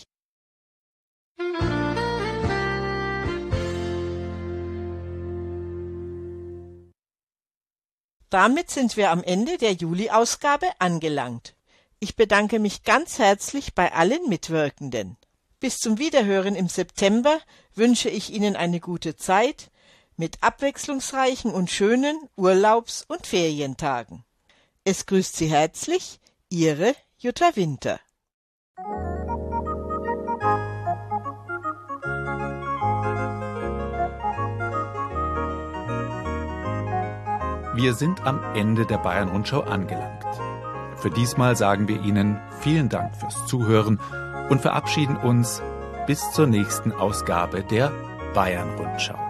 Damit sind wir am Ende der Juli-Ausgabe angelangt. Ich bedanke mich ganz herzlich bei allen Mitwirkenden. Bis zum Wiederhören im September wünsche ich Ihnen eine gute Zeit mit abwechslungsreichen und schönen Urlaubs- und Ferientagen. Es grüßt Sie herzlich, Ihre Jutta Winter. Wir sind am Ende der Bayern-Rundschau angelangt. Für diesmal sagen wir Ihnen vielen Dank fürs Zuhören und verabschieden uns bis zur nächsten Ausgabe der Bayern-Rundschau.